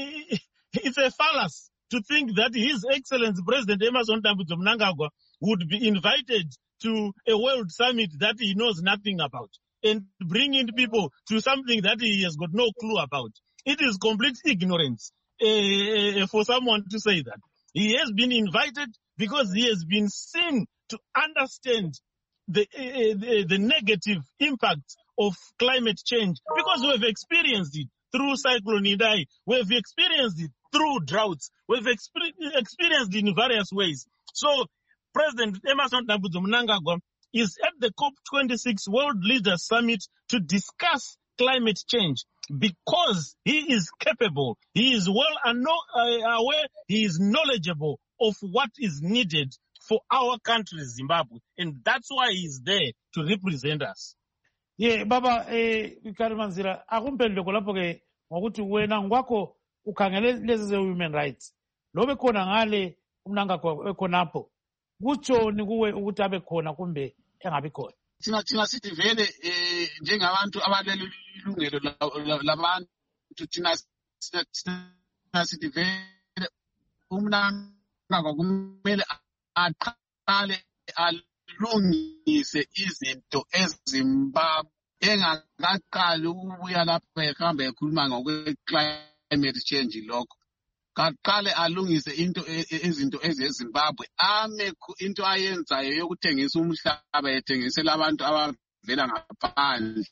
it's a fallacy to think that His Excellency President Emmerson Dambudzo Mnangagwa would be invited to a world summit that he knows nothing about and bring in people to something that he has got no clue about. It is complete ignorance uh, for someone to say that. He has been invited because he has been seen to understand the, uh, the, the negative impact of climate change, because we have experienced it through Cyclone Idai. We have experienced it through droughts. We have exper- experienced it in various ways. So President Emmerson Dambudzo Mnangagwa is at the COP twenty-six World Leaders Summit to discuss climate change because he is capable, he is well aware, he is knowledgeable of what is needed for our country, Zimbabwe. And that's why he's there to represent us. Yeah, Baba, eh, Karimanzira, akumpendwe kulapho ke ngokuthi wena ngwakho ukhangele lezi ze human rights. Lobe khona ngale umnanga khonapho. Kutshoni kuwe ukuthi abe khona kumbe engabi khona. Thina thina sithi vele eh njengabantu abalelo ilungelo labantu thina thina sithi vele umnanga kumele aqale alungise izinto eZimbabwe engakaqali ukubuya lapha ekhamba ekhuluma ngokwe-climate change lokho. Kaqale alungise into izinto ezeZimbabwe ame into ayenzayo yokuthengisa umhlaba ethengisela abantu abavela ngaphandle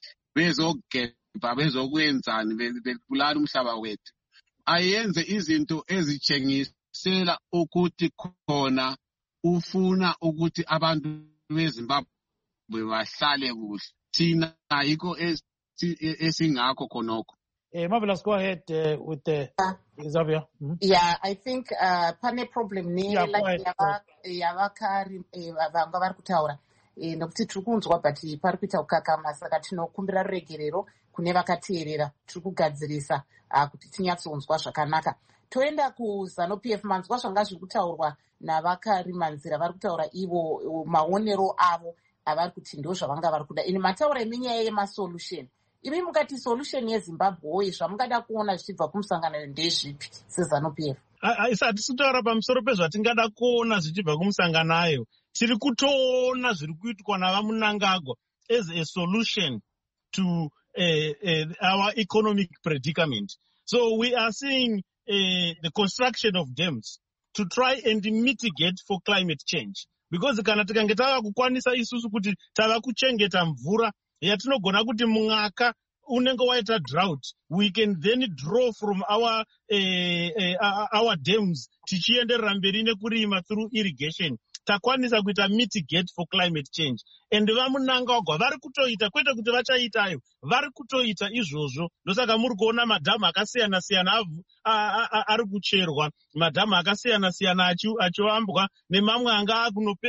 bezogebha bezokwenzani bebulala umhlaba wethu. Ayenze izinto ezitshengisela ukuthi khona ufuna ukuthi abantu beZimbabwe bahlale kuhle. Thina ayikho esingakho khonokho. Eh, Marvelous, go ahead uh, with the uh, Xavier. Mm-hmm. Yeah, I think uh, pane problem ne Yeah, like go ahead. yavakari vanga vari kutaura nokuti tiri kunzwa but pari kuita kukakama saka tinokumbira ruregerero kune vakateerera tiri kugadzirisa kuti tinyatsonzwa zvakanaka. Toenda kuZANU-P F, manzwa zvanga zviri kutaurwa navakarimanzira vari kutaura ivo maonero avo avari kuti ndo zvavanga vari kuda. Ini mataura eminyaya yemasolution, imi mukati solution yeZimbabwe zvamungada kuona zvichibva kumusangano ndezvipi seZANU-P F? Isati sitaura pamusoro pezvatingada kuona zvichibva kumusangano ayo, tiri kutoona zviri kuitwa navaMunangagwa as a solution to uh, uh, our economic predicament. So we are seeing uh, the construction of dams to try and mitigate for climate change. Because kana tikange tava kukwanisa isusu kuti tava kuchengeta mvura yatinogona kuti mwaka unenge waita drought, we can then draw from our uh, uh, our dams tichienderera mberi nekurima through irrigation. Takwanisa kuita mitigate for climate change. And vaMunangagwa vari kutoita, kwete kuti vachaitayo, vari kutoita izvozvo. Ndosaka muri kuona madhamu akasiyana siyana ari kucherwa, madhamu akasiyana siyana achiwambwa, nemamwe anga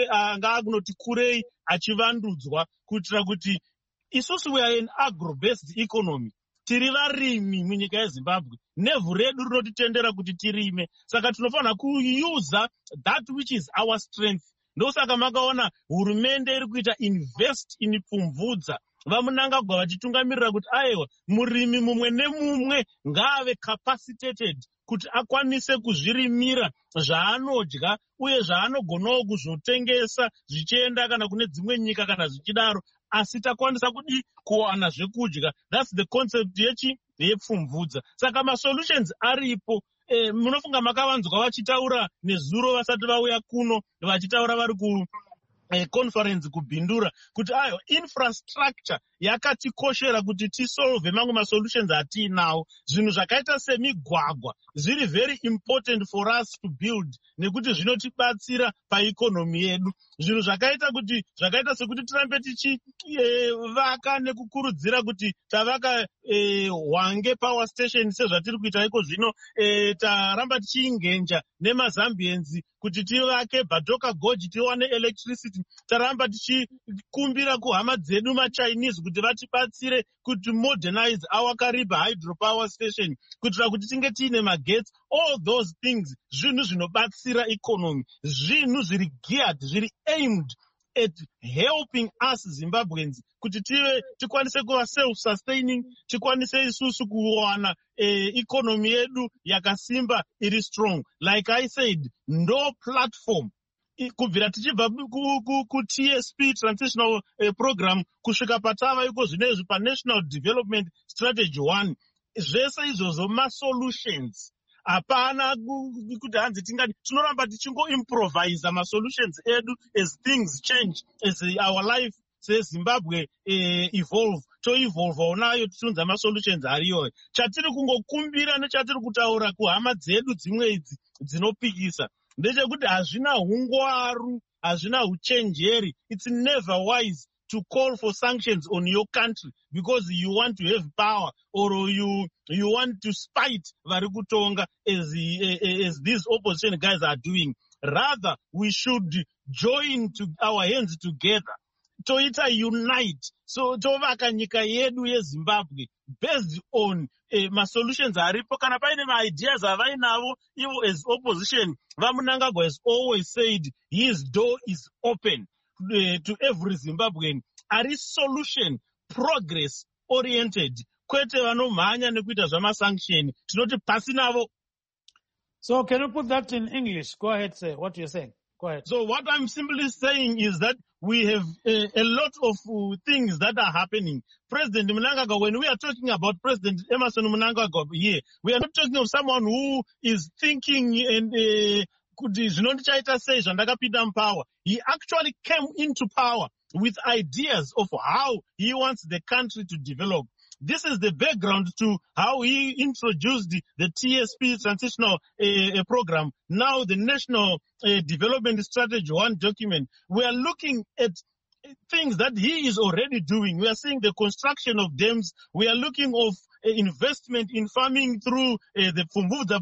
akunoti kurei achivandudzwa kuitira kuti isusu we are an agro-based economy. Tiri varimi munyika yeZimbabwe. Nevhu redu rinotitendera kuti tirime. Saka tinofanira kuyuza that which is our strength. Ndosaka makaona hurumende iri kuita invest in pfumvudza. VaMunangagwa vachitungamirira kuti aiwa murimi mumwe nemumwe ngaave capacitated kuti akwanise kuzvirimira zvaanodya uye zvaanogonawo kuzotengesa zvichienda kana kune dzimwe nyika kana zvichidaro. Asi takwanisa kudi kuwana zvekudya. That's the concept yechi yepfumvudza. Saka masolutions aripo. E, munofunga makavanzwa vachitaura nezuro vasati vauya kuno vachitaura vari ku e, conference kubhindura kuti ayo infrastructure yakatikoshera kuti tisolve mamwe masolutions atiinawo. Zvinhu zvakaita semigwagwa zviri very important for us to build nekuti zvinotibatsira paekonomi yedu. Zvinhu zvakaita kuti zvakaita sekuti tirambe tichivaka e, nekukurudzira kuti tavaka e, Hwange power station sezvatiri kuita iko zvino, e, taramba tichiingenja nemazambians kuti tivake Badoka Gorge tiwane electricity. Taramba tichikumbira kuhama dzedu maChinese kuti vatibatsire kuti modernize our Kariba hydropower station kuitira kuti tinge tiine magetsi. All those things zvinhu zvinobatsira economy, zvinhu zviri geared, zviri aimed at helping us Zimbabweans kuti tive tikwanise kuva self-sustaining, tikwanise isusu kuwana eh, economy yedu yakasimba iri strong. Like I said, no platform kubvira tichibva ku-T S P transitional uh, program kusvika patava iko zvinezvi pa-National Development Strategy one, zvese izvozvo ma-solutions. Hapana kuti hanzi tingati tinoramba tichingo-improvisa ma-solutions edu as things change, as our life seZimbabwe uh, evolve. To-evolve onayo tichiunza ma-solutions ariyo. Chatiri kungokumbira nechatiri kutaura kuhama dzedu dzimwe idzi dzinopikisa ndechekuti hazvina hungwaru, hazvina huchenjeri. It's never wise to call for sanctions on your country because you want to have power or you you want to spite vari kutonga as, as these opposition guys are doing. Rather, we should join to our hands together. Toita unite. So tovaka nyika yedu yeZimbabwe based on eh, ma solutions aripo kana paine ma ideas avainavo ivo as opposition. Vamunangagwa has always said his door is open uh, to every Zimbabwean. Ari solution progress oriented. Kwete vanomhanya nekuita zvama sanction. Tinoti pasi navo. So can you put that in English? Go ahead, say what you're saying. Go ahead. So what I'm simply saying is that we have uh, a lot of uh, things that are happening. President Mnangagwa, when we are talking about President Emmerson Mnangagwa here, we are not talking of someone who is thinking and uh, could say power. He actually came into power with ideas of how he wants the country to develop. This is the background to how he introduced the, the T S P transitional uh, program, now the National uh, Development Strategy One document. We are looking at things that he is already doing. We are seeing the construction of dams. We are looking of uh, investment in farming through uh, the Pfumvudza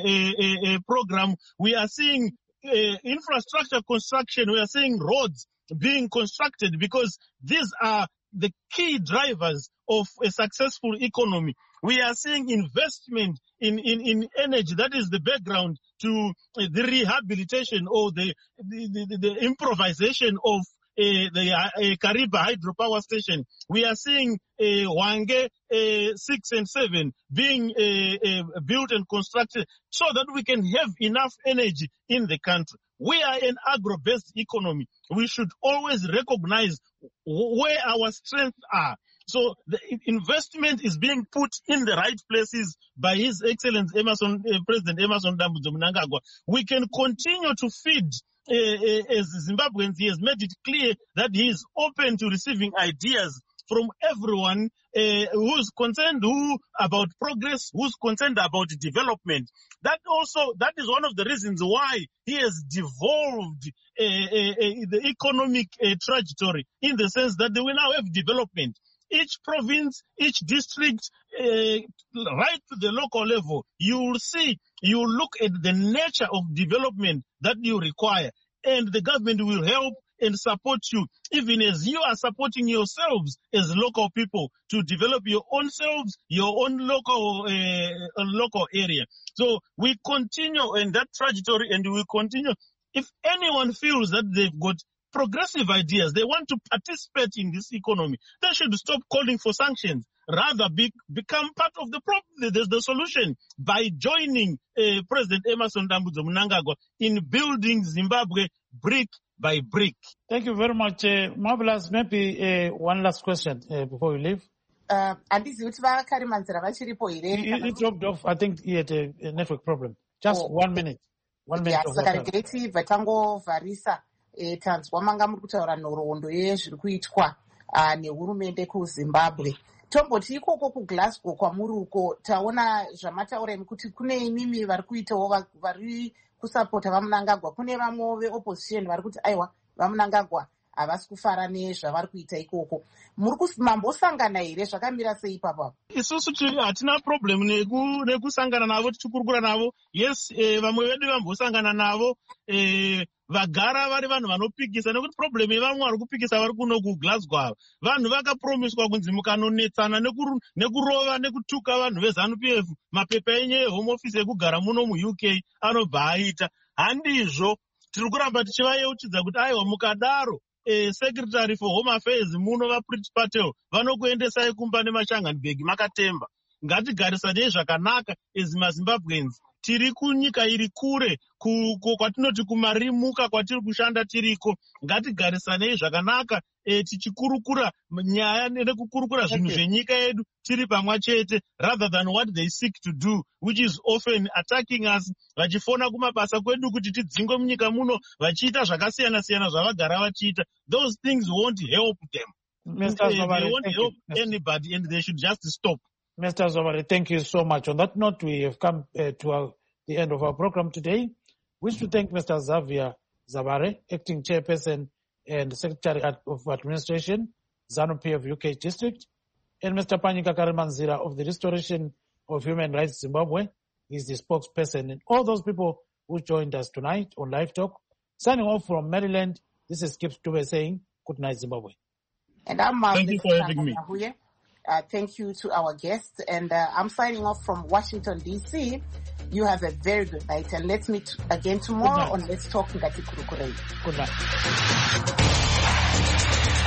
uh, uh, uh, program. We are seeing uh, infrastructure construction. We are seeing roads being constructed because these are the key drivers of a successful economy. We are seeing investment in, in, in energy. That is the background to uh, the rehabilitation or the, the, the, the improvisation of uh, the uh, Kariba hydropower station. We are seeing uh, Hwange uh, six and seven being uh, uh, built and constructed so that we can have enough energy in the country. We are an agro-based economy. We should always recognize where our strengths are. So the investment is being put in the right places by His Excellency Emmerson, uh, President Emmerson Dambudzo Mnangagwa. We can continue to feed uh, uh, as Zimbabweans. He has made it clear that he is open to receiving ideas from everyone uh, who's concerned who about progress, who's concerned about development. That also, that is one of the reasons why he has devolved uh, uh, uh, the economic uh, trajectory in the sense that they will now have development. Each province, each district, uh, right to the local level, you will see, you will look at the nature of development that you require, and the government will help and support you, even as you are supporting yourselves as local people to develop your own selves, your own local uh, local area. So we continue in that trajectory, and we continue. If anyone feels that they've got progressive ideas, they want to participate in this economy, they should stop calling for sanctions. Rather, be, become part of the problem, the, the solution, by joining uh, President Emmerson Dambudzo Mnangagwa in building Zimbabwe brick by brick. Thank you very much. Uh, Marvelous, maybe uh, one last question uh, before we leave. Uh, handizivi kuti vakarimanzira vachiripo here. He dropped off. I think he had a, a network problem. Just oh. one minute. One minute. Yes, saka regerei tibva tangovharisa tanzwa manga muri kutaura nhoroondo yezviri kuitwa nehurumende kuZimbabwe. Tomboti ikoko kuGlasgow kwamuri uko taona zvamataura kuti kune imimi vari kuitawo vari kusapota vaMnangagwa, kune vamwe veopposition vari kuti aiwa vaMnangagwa havasi kufara nezvavari kuita ikoko. Muri kumambosangana here, zvakamira sei ipapo? Isusu hatina problem nekusangana navo, tichikurukura navo. Yes, eh, vamwe vedu vambosangana navo, eh, vagara vari vanhu vanopikisa, nekuti problem yevamwe vari kupikisa vari kuno kuGlasgow. Vanhu vakapromiswa kunzi mukanonetsana nekurova nekutuka vanhu veZANU P F, mapepa enye ehome office ekugara muno muU K anobva aita. Handizvo tiri kuramba tichivayeuchidza kuti aiwa mukadaro eh, Secretary for Home Affairs muno vaPriti Patel vanokuendesai kumba nemashanganbeg makatemba. Ngatigarisane zvakanaka as maZimbabweans. Tiri kunyika iri kure kwatinoti kumarimuka kwatiri kushanda tiriko. Ngatigarisane zvakanaka e, tichikurukura nyaya nekukurukura zvinhu zvenyika yedu tiri pamwe chete, rather than what they seek to do, which is often attacking us, vachifona kumabasa kwedu kuti tidzingwe munyika muno, vachiita zvakasiyana siyana zvavagara vachiita. Those things won't help them. Mister They, Zobare, they won't thank help you. anybody, and they should just stop. Mister Zobare, thank you so much. On that note, we have come uh, to our, the end of our program today. We wish to thank Mister Xavier Zabare, Acting Chairperson and Secretary of Administration, ZANU P F U K District, and Mister Panyika Karimanzira of the Restoration of Human Rights Zimbabwe. He's the spokesperson. And all those people who joined us tonight on Live Talk. Signing off from Maryland, this is Kip Stube saying, good night, Zimbabwe. And I'm Thank you for having me. Uh, thank you to our guests. And uh, I'm signing off from Washington, D C. You have a very good night. And let's meet again tomorrow on Let's Talk Ngati Kurukurei. Good night.